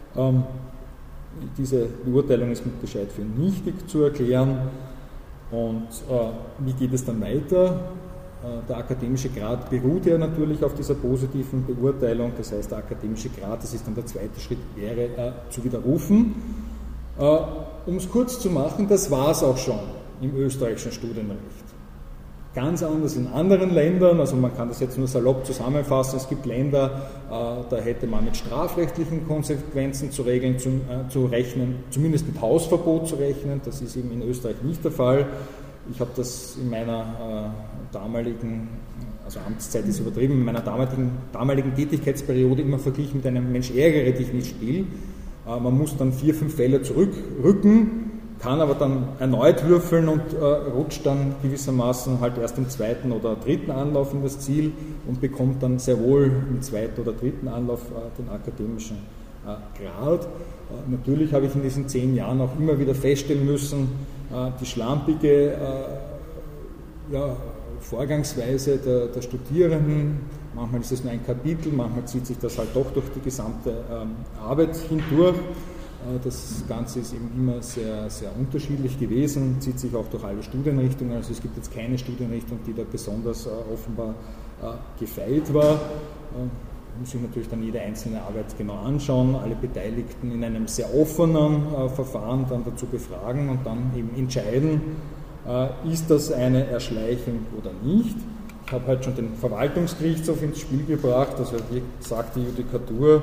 Diese Beurteilung ist mit Bescheid für nichtig zu erklären. Und wie geht es dann weiter? Der akademische Grad beruht ja natürlich auf dieser positiven Beurteilung. Das heißt, der akademische Grad, das ist dann der zweite Schritt, wäre zu widerrufen. Um es kurz zu machen, das war es auch schon im österreichischen Studienrecht. Ganz anders in anderen Ländern, also man kann das jetzt nur salopp zusammenfassen, es gibt Länder, da hätte man mit strafrechtlichen Konsequenzen zu rechnen, zumindest mit Hausverbot zu rechnen, das ist eben in Österreich nicht der Fall. Ich habe das in meiner damaligen, also Amtszeit ist übertrieben, in meiner damaligen Tätigkeitsperiode immer verglichen mit einem Mensch ärgere dich nicht Spiel. Man muss dann 4-5 Fälle zurückrücken, kann aber dann erneut würfeln und rutscht dann gewissermaßen halt erst im zweiten oder dritten Anlauf in das Ziel und bekommt dann sehr wohl im zweiten oder dritten Anlauf den akademischen Grad. Natürlich habe ich in diesen 10 Jahren auch immer wieder feststellen müssen, die schlampige Vorgangsweise der Studierenden, manchmal ist es nur ein Kapitel, manchmal zieht sich das halt doch durch die gesamte Arbeit hindurch. Das Ganze ist eben immer sehr, sehr unterschiedlich gewesen, zieht sich auch durch alle Studienrichtungen, also es gibt jetzt keine Studienrichtung, die da besonders offenbar gefeilt war. Man muss sich natürlich dann jede einzelne Arbeit genau anschauen, alle Beteiligten in einem sehr offenen Verfahren dann dazu befragen und dann eben entscheiden, ist das eine Erschleichung oder nicht. Ich habe halt schon den Verwaltungsgerichtshof ins Spiel gebracht, also wie sagt die Judikatur,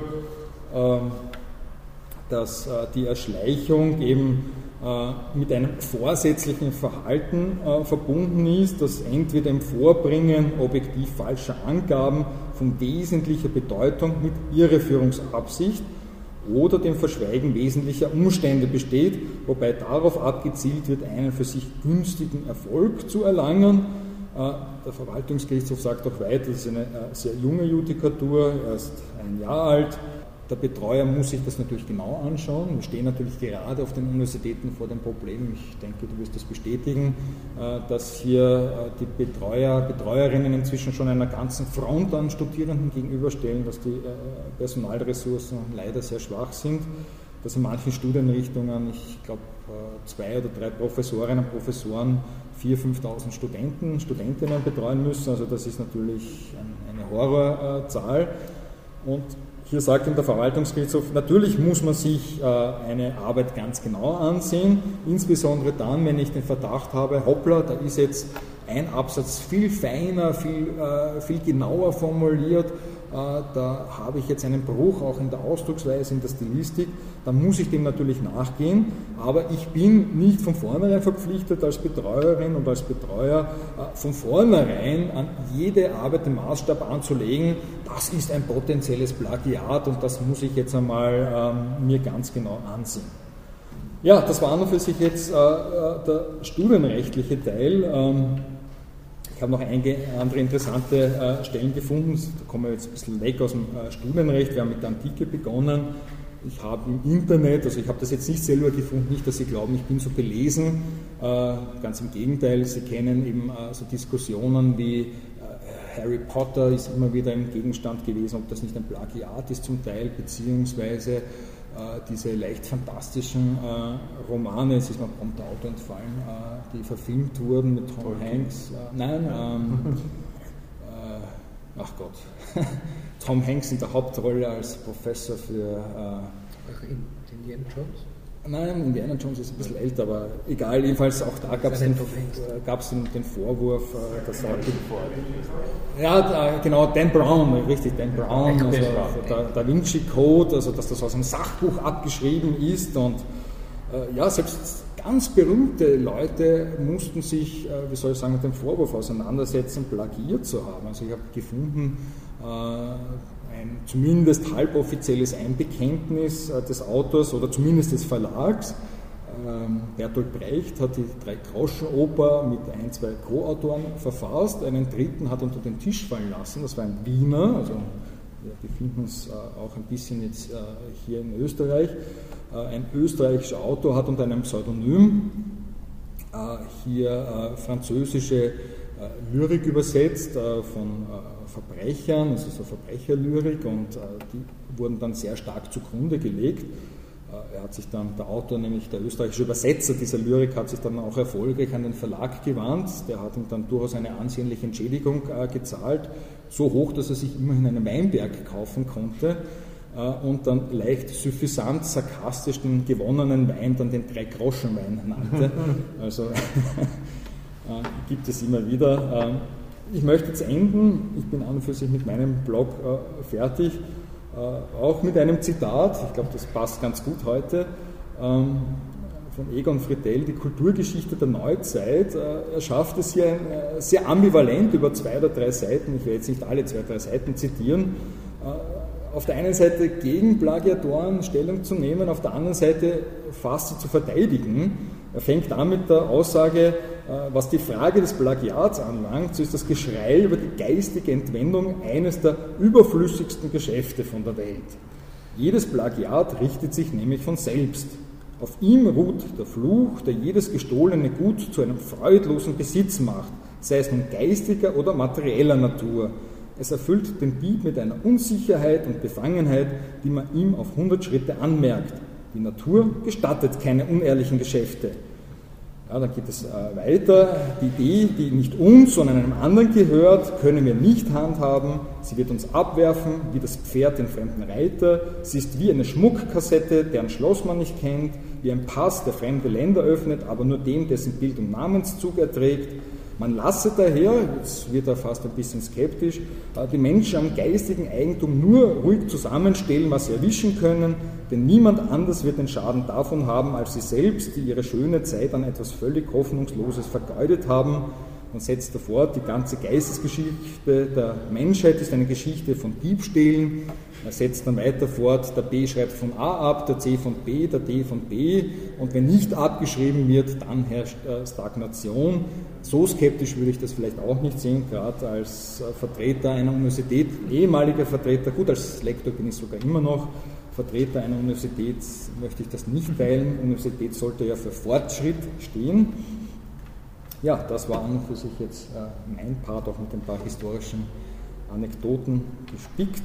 dass die Erschleichung eben mit einem vorsätzlichen Verhalten verbunden ist, das entweder im Vorbringen objektiv falscher Angaben von wesentlicher Bedeutung mit Irreführungsabsicht oder dem Verschweigen wesentlicher Umstände besteht, wobei darauf abgezielt wird, einen für sich günstigen Erfolg zu erlangen. Der Verwaltungsgerichtshof sagt auch weiter, das ist eine sehr junge Judikatur, erst 1 Jahr alt. Der Betreuer muss sich das natürlich genau anschauen. Wir stehen natürlich gerade auf den Universitäten vor dem Problem, ich denke, du wirst das bestätigen, dass hier die Betreuerinnen inzwischen schon einer ganzen Front an Studierenden gegenüberstellen, dass die Personalressourcen leider sehr schwach sind, dass in manchen Studienrichtungen, ich glaube 2 oder 3 Professorinnen und Professoren 4.000, 5.000 Studentinnen betreuen müssen, also das ist natürlich eine Horrorzahl. Und hier sagt der Verwaltungsgerichtshof, natürlich muss man sich eine Arbeit ganz genau ansehen, insbesondere dann, wenn ich den Verdacht habe, hoppla, da ist jetzt ein Absatz viel feiner, viel genauer formuliert, da habe ich jetzt einen Bruch auch in der Ausdrucksweise, in der Stilistik, dann muss ich dem natürlich nachgehen, aber ich bin nicht von vornherein verpflichtet als Betreuerin und als Betreuer von vornherein an jede Arbeit den Maßstab anzulegen, das ist ein potenzielles Plagiat und das muss ich jetzt einmal mir ganz genau ansehen. Ja, das war an und für sich jetzt der studienrechtliche Teil. Ich habe noch einige andere interessante Stellen gefunden, da kommen wir jetzt ein bisschen weg aus dem Studienrecht, wir haben mit der Antike begonnen. Ich habe im Internet, also ich habe das jetzt nicht selber gefunden, nicht, dass Sie glauben, ich bin so belesen, ganz im Gegenteil, Sie kennen eben so Diskussionen wie Harry Potter ist immer wieder im Gegenstand gewesen, ob das nicht ein Plagiat ist zum Teil, beziehungsweise diese leicht fantastischen Romane, es ist mir prompt der Autor entfallen, die verfilmt wurden mit Tom Hanks. Ach Gott, Tom Hanks in der Hauptrolle als Professor für...
Indiana Jones?
Nein, Indiana Jones ist ein bisschen älter, aber egal, jedenfalls auch da gab es den Vorwurf, dass genau, Dan Brown, richtig, Dan Brown, also der Da Vinci Code, also dass das aus einem Sachbuch abgeschrieben ist und selbst ganz berühmte Leute mussten sich, mit dem Vorwurf auseinandersetzen, plagiiert zu haben. Also ich habe gefunden, ein zumindest halboffizielles Einbekenntnis des Autors oder zumindest des Verlags, Bertolt Brecht hat die Drei-Groschen-Oper mit 1, 2 Co-Autoren verfasst, einen dritten hat unter den Tisch fallen lassen, das war ein Wiener, also wir befinden uns auch ein bisschen jetzt hier in Österreich. Ein österreichischer Autor hat unter einem Pseudonym hier französische Lyrik übersetzt von Verbrechern, also so Verbrecherlyrik, und die wurden dann sehr stark zugrunde gelegt. Er hat sich dann, der Autor, nämlich der österreichische Übersetzer dieser Lyrik, hat sich dann auch erfolgreich an den Verlag gewandt. Der hat ihm dann durchaus eine ansehnliche Entschädigung gezahlt, so hoch, dass er sich immerhin einen Weinberg kaufen konnte und dann leicht suffisant, sarkastisch den gewonnenen Wein dann den Drei-Groschen-Wein nannte. Also gibt es immer wieder. Ich möchte jetzt enden, ich bin an und für sich mit meinem Blog fertig, auch mit einem Zitat, ich glaube, das passt ganz gut heute, von Egon Friedell, die Kulturgeschichte der Neuzeit. Er schafft es hier sehr ambivalent über 2 oder 3 Seiten, ich werde jetzt nicht alle 2, 3 Seiten zitieren, auf der einen Seite gegen Plagiatoren Stellung zu nehmen, auf der anderen Seite fast sie zu verteidigen. Er fängt an mit der Aussage, was die Frage des Plagiats anlangt, so ist das Geschrei über die geistige Entwendung eines der überflüssigsten Geschäfte von der Welt. Jedes Plagiat richtet sich nämlich von selbst. Auf ihm ruht der Fluch, der jedes gestohlene Gut zu einem freudlosen Besitz macht, sei es nun geistiger oder materieller Natur. Es erfüllt den Dieb mit einer Unsicherheit und Befangenheit, die man ihm auf 100 Schritte anmerkt. Die Natur gestattet keine unehrlichen Geschäfte. Ja, dann geht es weiter. Die Idee, die nicht uns, sondern einem anderen gehört, können wir nicht handhaben. Sie wird uns abwerfen, wie das Pferd den fremden Reiter. Sie ist wie eine Schmuckkassette, deren Schloss man nicht kennt, wie ein Pass, der fremde Länder öffnet, aber nur dem, dessen Bild und Namenszug er trägt. Man lasse daher, jetzt wird er fast ein bisschen skeptisch, die Menschen am geistigen Eigentum nur ruhig zusammenstellen, was sie erwischen können, denn niemand anders wird den Schaden davon haben, als sie selbst, die ihre schöne Zeit an etwas völlig Hoffnungsloses vergeudet haben. Man setzt davor, die ganze Geistesgeschichte der Menschheit ist eine Geschichte von Diebstählen. Er setzt dann weiter fort, der B schreibt von A ab, der C von B, der D von B, und wenn nicht abgeschrieben wird, dann herrscht Stagnation. So skeptisch würde ich das vielleicht auch nicht sehen, gerade als Vertreter einer Universität, ehemaliger Vertreter, gut, als Lektor bin ich sogar immer noch Vertreter einer Universität, möchte ich das nicht teilen. Universität sollte ja für Fortschritt stehen. Ja, das war an und für sich jetzt mein Part, auch mit ein paar historischen Anekdoten gespickt.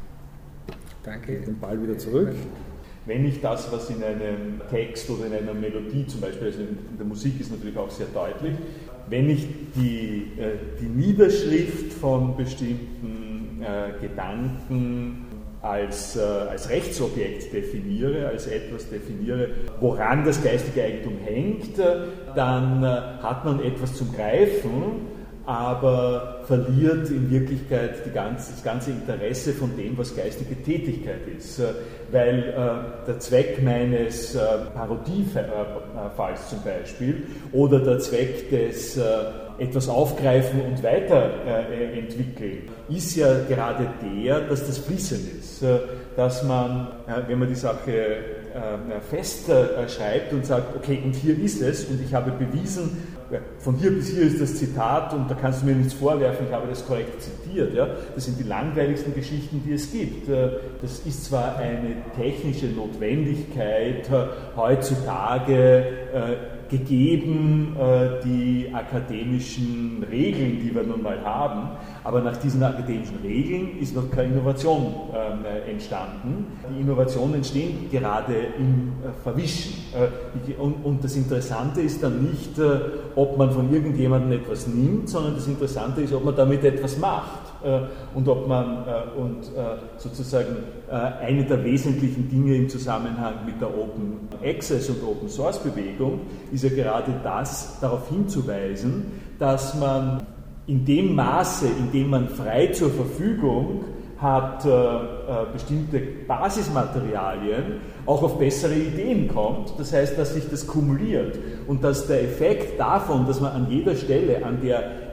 Danke.
Den Ball wieder zurück.
Wenn ich das, was in einem Text oder in einer Melodie zum Beispiel, also in der Musik ist natürlich auch sehr deutlich, wenn ich die Niederschrift von bestimmten Gedanken als Rechtsobjekt definiere, als etwas definiere, woran das geistige Eigentum hängt, dann hat man etwas zum Greifen, aber verliert in Wirklichkeit das ganze Interesse von dem, was geistige Tätigkeit ist. Weil der Zweck meines Parodiefalls zum Beispiel oder der Zweck des etwas aufgreifen und weiterentwickeln, ist ja gerade der, dass das fließend ist. Dass man, wenn man die Sache festschreibt und sagt, okay, und hier ist es und ich habe bewiesen, von hier bis hier ist das Zitat und da kannst du mir nichts vorwerfen, ich habe das korrekt zitiert. Ja? Das sind die langweiligsten Geschichten, die es gibt. Das ist zwar eine technische Notwendigkeit heutzutage gegeben, die akademischen Regeln, die wir nun mal haben, aber nach diesen akademischen Regeln ist noch keine Innovation entstanden. Die Innovationen entstehen gerade im Verwischen. Und das Interessante ist dann nicht, ob man von irgendjemandem etwas nimmt, sondern das Interessante ist, ob man damit etwas macht. Und ob man sozusagen eine der wesentlichen Dinge im Zusammenhang mit der Open Access und Open Source Bewegung ist ja gerade das, darauf hinzuweisen, dass man in dem Maße, in dem man frei zur Verfügung hat, bestimmte Basismaterialien, auch auf bessere Ideen kommt. Das heißt, dass sich das kumuliert und dass der Effekt davon, dass man an jeder Stelle, an der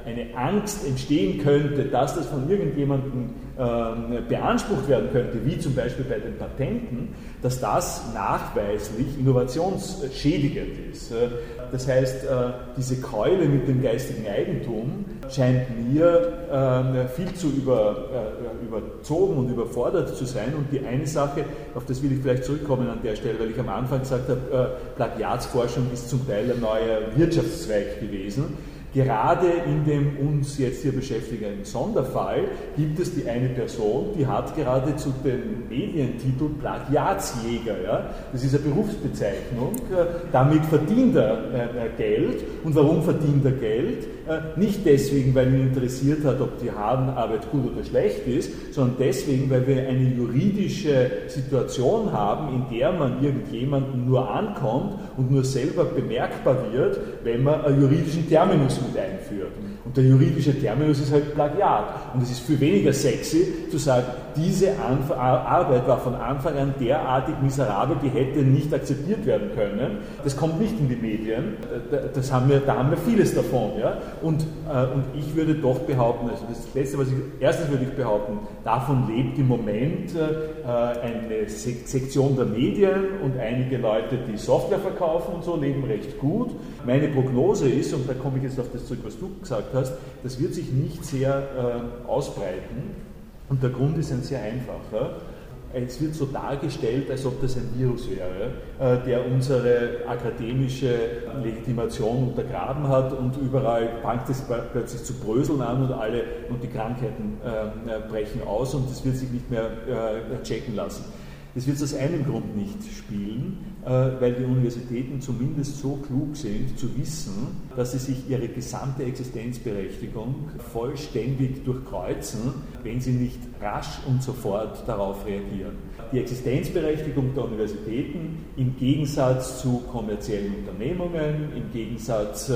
eine Angst entstehen könnte, dass das von irgendjemandem beansprucht werden könnte, wie zum Beispiel bei den Patenten, dass das nachweislich innovationsschädigend ist. Das heißt, diese Keule mit dem geistigen Eigentum scheint mir viel zu überzogen und überfordert zu sein. Und die eine Sache, auf das will ich vielleicht zurückkommen an der Stelle, weil ich am Anfang gesagt habe, Plagiatsforschung ist zum Teil ein neuer Wirtschaftszweig gewesen. Gerade in dem uns jetzt hier beschäftigenden Sonderfall gibt es die eine Person, die hat geradezu den Medientitel Plagiatsjäger. Ja? Das ist eine Berufsbezeichnung. Damit verdient er Geld. Und warum verdient er Geld? Nicht deswegen, weil ihn interessiert hat, ob die Arbeit gut oder schlecht ist, sondern deswegen, weil wir eine juridische Situation haben, in der man irgendjemanden nur ankommt und nur selber bemerkbar wird, wenn man einen juridischen Terminus mit einführt. Und der juridische Terminus ist halt Plagiat. Und es ist viel weniger sexy zu sagen, diese Arbeit war von Anfang an derartig miserabel, die hätte nicht akzeptiert werden können. Das kommt nicht in die Medien. Da haben wir vieles davon. Ja? Und ich würde doch behaupten, also das Letzte, erstens würde ich behaupten, davon lebt im Moment eine Sektion der Medien und einige Leute, die Software verkaufen und so, leben recht gut. Meine Prognose ist, und da komme ich jetzt auf das zurück, was du gesagt hast, das wird sich nicht sehr ausbreiten. Und der Grund ist ein sehr einfacher. Es wird so dargestellt, als ob das ein Virus wäre, der unsere akademische Legitimation untergraben hat und überall fängt es plötzlich zu bröseln an und die Krankheiten brechen aus und es wird sich nicht mehr checken lassen. Das wird es aus einem Grund nicht spielen, weil die Universitäten zumindest so klug sind, zu wissen, dass sie sich ihre gesamte Existenzberechtigung vollständig durchkreuzen, wenn sie nicht rasch und sofort darauf reagieren. Die Existenzberechtigung der Universitäten im Gegensatz zu kommerziellen Unternehmungen, im Gegensatz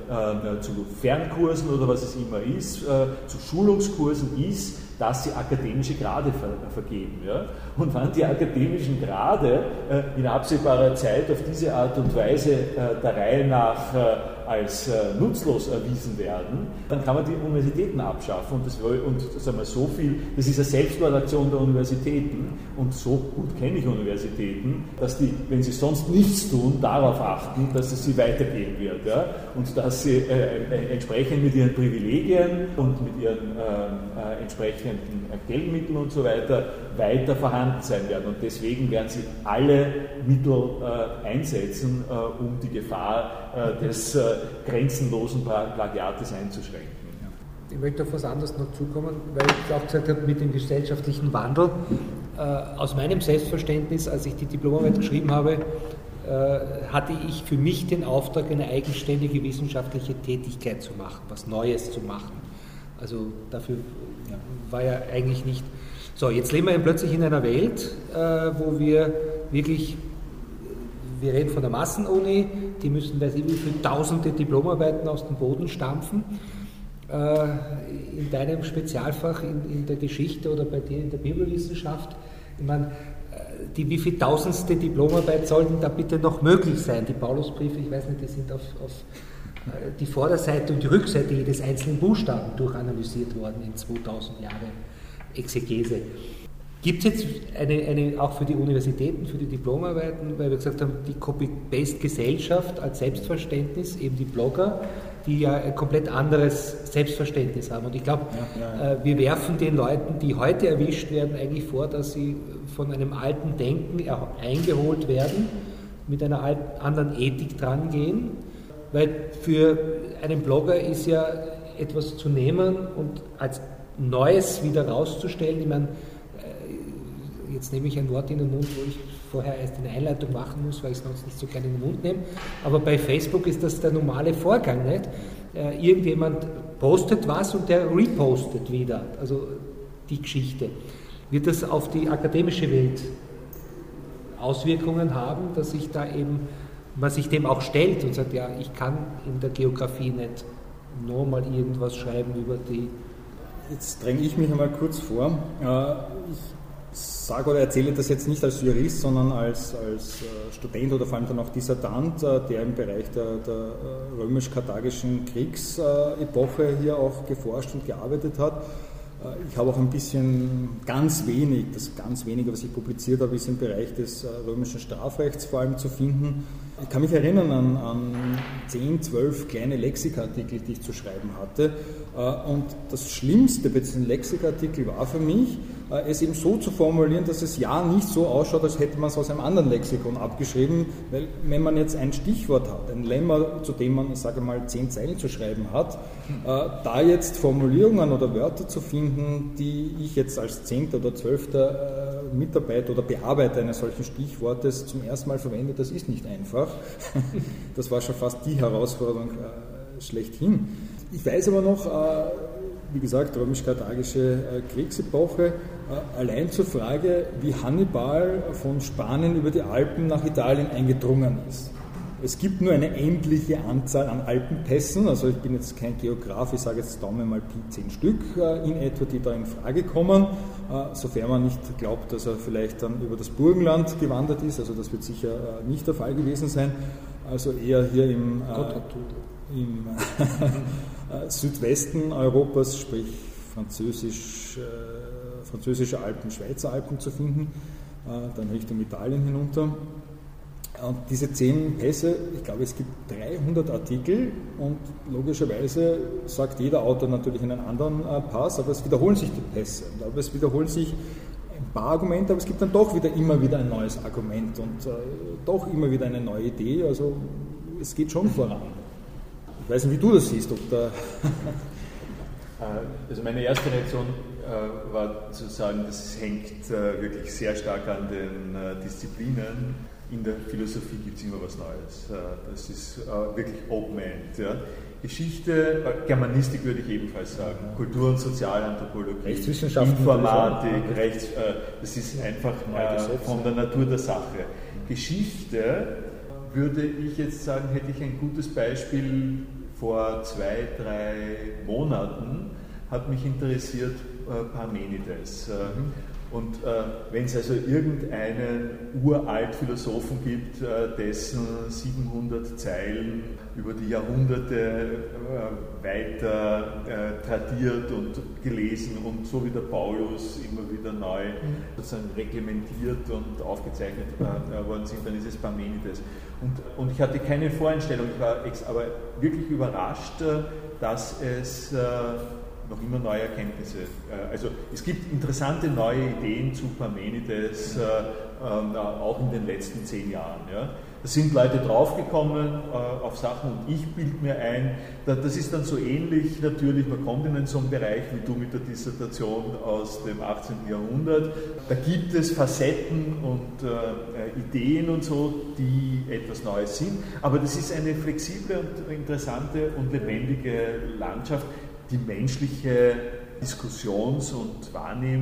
zu Fernkursen oder was es immer ist, zu Schulungskursen ist, dass sie akademische Grade vergeben. Ja? Und wenn die akademischen Grade in absehbarer Zeit auf diese Art und Weise der Reihe nach als nutzlos erwiesen werden, dann kann man die Universitäten abschaffen. Und sagen wir so viel, das ist eine Selbstmordaktion der Universitäten. Und so gut kenne ich Universitäten, dass die, wenn sie sonst nichts tun, darauf achten, dass es sie weitergehen wird. Ja? Und dass sie entsprechend mit ihren Privilegien und mit ihren entsprechenden Geldmitteln und so weiter vorhanden sein werden. Und deswegen werden sie alle Mittel einsetzen, um die Gefahr des grenzenlosen Plagiates einzuschränken.
Ich möchte auf was anderes noch zukommen, weil ich auch gesagt habe, mit dem gesellschaftlichen Wandel. Aus meinem Selbstverständnis, als ich die Diplomarbeit geschrieben habe, hatte ich für mich den Auftrag, eine eigenständige wissenschaftliche Tätigkeit zu machen, was Neues zu machen. Also dafür war ja eigentlich nicht... So, jetzt leben wir plötzlich in einer Welt, wo wir wirklich... Wir reden von der Massenuni, die müssen, weiß ich wie viele tausende Diplomarbeiten aus dem Boden stampfen. In deinem Spezialfach in der Geschichte oder bei dir in der Bibelwissenschaft, ich meine, wie viel tausendste Diplomarbeit sollten da bitte noch möglich sein? Die Paulusbriefe, ich weiß nicht, die sind auf die Vorderseite und die Rückseite jedes einzelnen Buchstaben durchanalysiert worden in 2000 Jahre Exegese. Gibt es jetzt eine, auch für die Universitäten, für die Diplomarbeiten, weil wir gesagt haben, die Copy-Paste-Gesellschaft als Selbstverständnis, eben die Blogger, die ja ein komplett anderes Selbstverständnis haben. Und ich glaube, wir werfen den Leuten, die heute erwischt werden, eigentlich vor, dass sie von einem alten Denken eingeholt werden, mit einer anderen Ethik drangehen, weil für einen Blogger ist ja etwas zu nehmen und als Neues wieder rauszustellen. Ich meine, jetzt nehme ich ein Wort in den Mund, wo ich vorher erst eine Einleitung machen muss, weil ich es sonst nicht so gerne in den Mund nehme. Aber bei Facebook ist das der normale Vorgang, nicht? Irgendjemand postet was und der repostet wieder, also die Geschichte. Wird das auf die akademische Welt Auswirkungen haben, dass sich da eben, man sich dem auch stellt und sagt, ja, ich kann in der Geografie nicht nur mal irgendwas schreiben über die...
Jetzt dränge ich mich einmal kurz vor. Ich sage oder erzähle das jetzt nicht als Jurist, sondern als Student oder vor allem dann auch Dissertant, der im Bereich der römisch-karthagischen Kriegsepoche hier auch geforscht und gearbeitet hat. Ich habe auch ein bisschen, ganz wenige, was ich publiziert habe, ist im Bereich des römischen Strafrechts vor allem zu finden. Ich kann mich erinnern an 10, 12 kleine Lexika-Artikel, die ich zu schreiben hatte. Und das Schlimmste bei diesen Lexika-Artikeln war für mich, es eben so zu formulieren, dass es ja nicht so ausschaut, als hätte man es aus einem anderen Lexikon abgeschrieben, weil wenn man jetzt ein Stichwort hat, ein Lemma, zu dem man, ich sage mal, 10 Zeilen zu schreiben hat, da jetzt Formulierungen oder Wörter zu finden, die ich jetzt als 10. oder 12. Mitarbeiter oder Bearbeiter eines solchen Stichwortes zum ersten Mal verwende, das ist nicht einfach. Das war schon fast die Herausforderung schlechthin. Ich weiß aber noch, wie gesagt, römisch-karthagische Kriegsepoche, allein zur Frage, wie Hannibal von Spanien über die Alpen nach Italien eingedrungen ist. Es gibt nur eine endliche Anzahl an Alpenpässen, also ich bin jetzt kein Geograf, ich sage jetzt Daumen mal Pi 10 Stück in etwa, die da in Frage kommen, sofern man nicht glaubt, dass er vielleicht dann über das Burgenland gewandert ist, also das wird sicher nicht der Fall gewesen sein, also eher hier im Südwesten Europas, sprich französische Alpen, Schweizer Alpen zu finden, dann Richtung Italien hinunter. Und diese 10 Pässe, ich glaube, es gibt 300 Artikel und logischerweise sagt jeder Autor natürlich einen anderen Pass, aber es wiederholen sich die Pässe. Ich glaube, es wiederholen sich ein paar Argumente, aber es gibt dann doch immer wieder ein neues Argument und doch immer wieder eine neue Idee. Also es geht schon voran. Ich weiß nicht, wie du das siehst, ob da...
Also meine erste Reaktion war zu sagen, das hängt wirklich sehr stark an den Disziplinen. In der Philosophie gibt es immer was Neues. Das ist wirklich Open-End. Ja. Geschichte, Germanistik würde ich ebenfalls sagen, Kultur- und Sozialanthropologie,
Rechtswissenschaften,
Informatik, das ist einfach von der Natur der Sache. Geschichte würde ich jetzt sagen, hätte ich ein gutes Beispiel vor 2, 3 Monaten, hat mich interessiert Parmenides. Und wenn es also irgendeinen Uralt-Philosophen gibt, dessen 700 Zeilen über die Jahrhunderte weiter tradiert und gelesen und so wie der Paulus immer wieder neu sozusagen reglementiert und aufgezeichnet worden sind, dann ist es Parmenides. Und ich hatte keine Voreinstellung, ich war aber wirklich überrascht, dass es noch immer neue Erkenntnisse. Also es gibt interessante neue Ideen zu Parmenides, auch in den letzten 10 Jahren. Ja. Da sind Leute draufgekommen auf Sachen und ich bilde mir ein, das ist dann so ähnlich natürlich, man kommt in so einen Bereich wie du mit der Dissertation aus dem 18. Jahrhundert, da gibt es Facetten und Ideen und so, die etwas Neues sind, aber das ist eine flexible und interessante und lebendige Landschaft, die menschliche Diskussions- und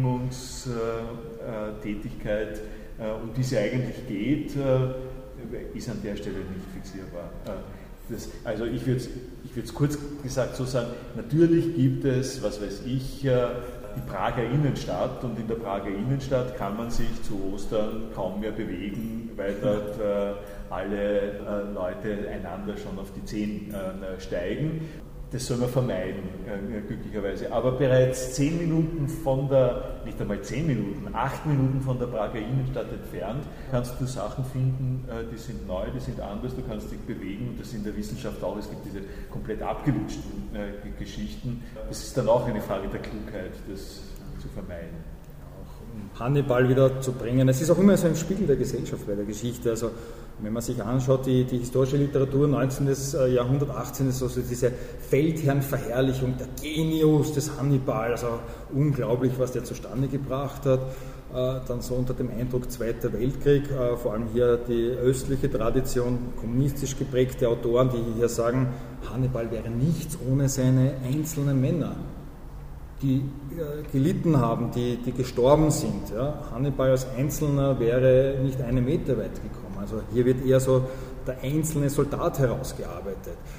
Wahrnehmungstätigkeit, um die sie eigentlich geht, ist an der Stelle nicht fixierbar. Also ich würde es kurz gesagt so sagen, natürlich gibt es, was weiß ich, die Prager Innenstadt und in der Prager Innenstadt kann man sich zu Ostern kaum mehr bewegen, weil dort alle Leute einander schon auf die Zehen steigen. Das soll man vermeiden, glücklicherweise. Aber bereits 10 Minuten nicht einmal 10 Minuten, 8 Minuten von der Prager Innenstadt entfernt, kannst du Sachen finden, die sind neu, die sind anders, du kannst dich bewegen und das ist in der Wissenschaft auch. Es gibt diese komplett abgelutschten Geschichten. Das ist dann auch eine Frage der Klugheit, das zu vermeiden.
Auch Hannibal wieder zu bringen. Es ist auch immer so ein Spiegel der Gesellschaft bei der Geschichte. Also wenn man sich anschaut, die historische Literatur 19. Jahrhundert, 18. ist also diese Feldherrnverherrlichung, der Genius des Hannibal, also unglaublich, was der zustande gebracht hat. Dann so unter dem Eindruck Zweiter Weltkrieg, vor allem hier die östliche Tradition, kommunistisch geprägte Autoren, die hier sagen, Hannibal wäre nichts ohne seine einzelnen Männer, die gelitten haben, die gestorben sind. Ja. Hannibal als Einzelner wäre nicht 1 Meter weit gekommen. Also hier wird eher so der einzelne Soldat herausgearbeitet.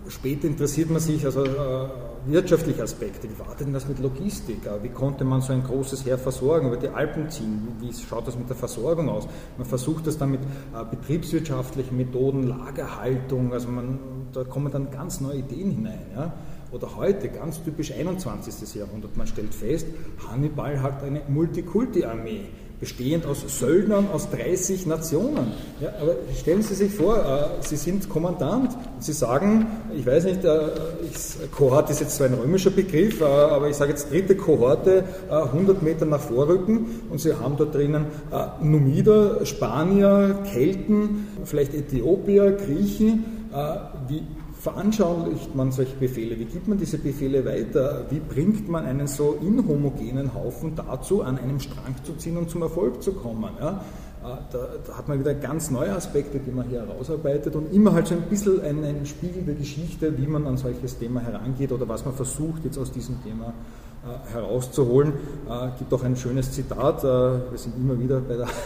Später interessiert man sich, also wirtschaftliche Aspekte, wie war denn das mit Logistik, wie konnte man so ein großes Heer versorgen, über die Alpen ziehen, wie schaut das mit der Versorgung aus? Man versucht das dann mit betriebswirtschaftlichen Methoden, Lagerhaltung, also da kommen dann ganz neue Ideen hinein. Ja? Oder heute, ganz typisch 21. Jahrhundert, man stellt fest, Hannibal hat eine Multikulti-Armee, bestehend aus Söldnern aus 30 Nationen. Ja, aber stellen Sie sich vor, Sie sind Kommandant und Sie sagen, ich weiß nicht, Kohorte ist jetzt zwar ein römischer Begriff, aber ich sage jetzt dritte Kohorte, 100 Meter nach Vorrücken und Sie haben dort drinnen Numider, Spanier, Kelten, vielleicht Äthiopier, Griechen. Wie veranschaulicht man solche Befehle? Wie gibt man diese Befehle weiter? Wie bringt man einen so inhomogenen Haufen dazu, an einem Strang zu ziehen und zum Erfolg zu kommen? Ja? Da hat man wieder ganz neue Aspekte, die man hier herausarbeitet und immer halt so ein bisschen ein Spiegel der Geschichte, wie man an solches Thema herangeht oder was man versucht jetzt aus diesem Thema herauszuholen. Gibt auch ein schönes Zitat, wir sind immer wieder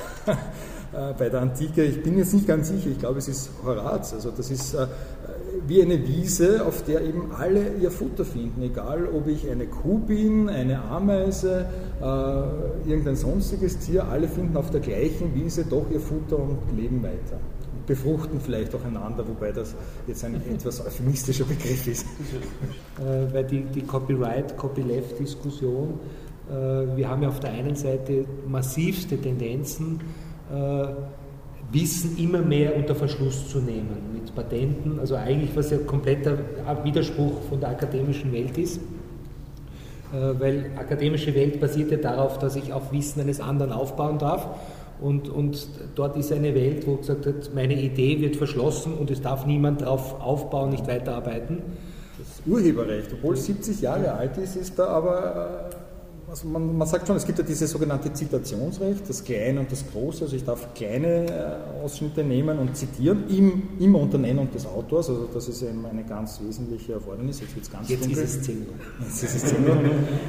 bei der Antike, ich bin jetzt nicht ganz sicher, ich glaube es ist Horaz, also das ist wie eine Wiese, auf der eben alle ihr Futter finden, egal ob ich eine Kuh bin, eine Ameise, irgendein sonstiges Tier, alle finden auf der gleichen Wiese doch ihr Futter und leben weiter. Und befruchten vielleicht auch einander, wobei das jetzt ein etwas euphemistischer Begriff ist.
Weil die Copyleft-Diskussion, wir haben ja auf der einen Seite massivste Tendenzen, Wissen immer mehr unter Verschluss zu nehmen, mit Patenten, also eigentlich was ja kompletter Widerspruch von der akademischen Welt ist, weil akademische Welt basiert ja darauf, dass ich auf Wissen eines anderen aufbauen darf und dort ist eine Welt, wo gesagt wird, meine Idee wird verschlossen und es darf niemand darauf aufbauen, nicht weiterarbeiten.
Das Urheberrecht, obwohl es 70 Jahre alt ist da aber... Also man sagt schon, es gibt ja dieses sogenannte Zitationsrecht, das Kleine und das Große, also ich darf kleine Ausschnitte nehmen und zitieren, immer unter Nennung des Autors, also das ist eben eine ganz wesentliche Erfordernis, jetzt wird es ganz dunkel.
Jetzt ist es 10 Uhr.
Jetzt ist es 10 Uhr.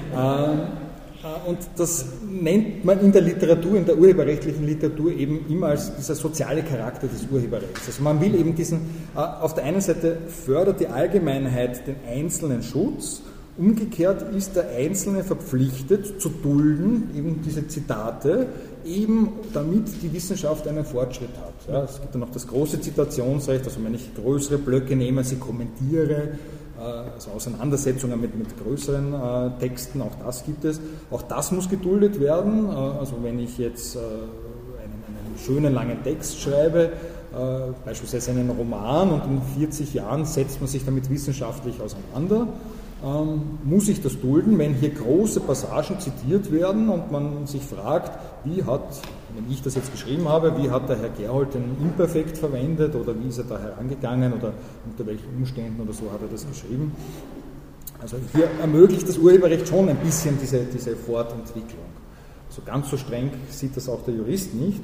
Und das nennt man in der Literatur, in der urheberrechtlichen Literatur eben immer als dieser soziale Charakter des Urheberrechts. Also man will eben auf der einen Seite fördert die Allgemeinheit den einzelnen Schutz, umgekehrt ist der Einzelne verpflichtet zu dulden, eben diese Zitate, eben damit die Wissenschaft einen Fortschritt hat. Ja, es gibt dann noch das große Zitationsrecht, also wenn ich größere Blöcke nehme, sie kommentiere, also Auseinandersetzungen mit größeren Texten, auch das gibt es. Auch das muss geduldet werden, also wenn ich jetzt einen schönen langen Text schreibe, beispielsweise einen Roman und in 40 Jahren setzt man sich damit wissenschaftlich auseinander, muss ich das dulden, wenn hier große Passagen zitiert werden und man sich fragt, wenn ich das jetzt geschrieben habe, wie hat der Herr Gerhold den Imperfekt verwendet oder wie ist er da herangegangen oder unter welchen Umständen oder so hat er das geschrieben. Also hier ermöglicht das Urheberrecht schon ein bisschen diese Fortentwicklung. Also ganz so streng sieht das auch der Jurist nicht,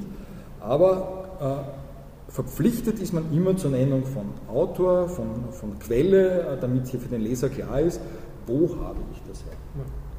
aber verpflichtet ist man immer zur Nennung von Autor, von Quelle, damit hier für den Leser klar ist, wo habe ich das her.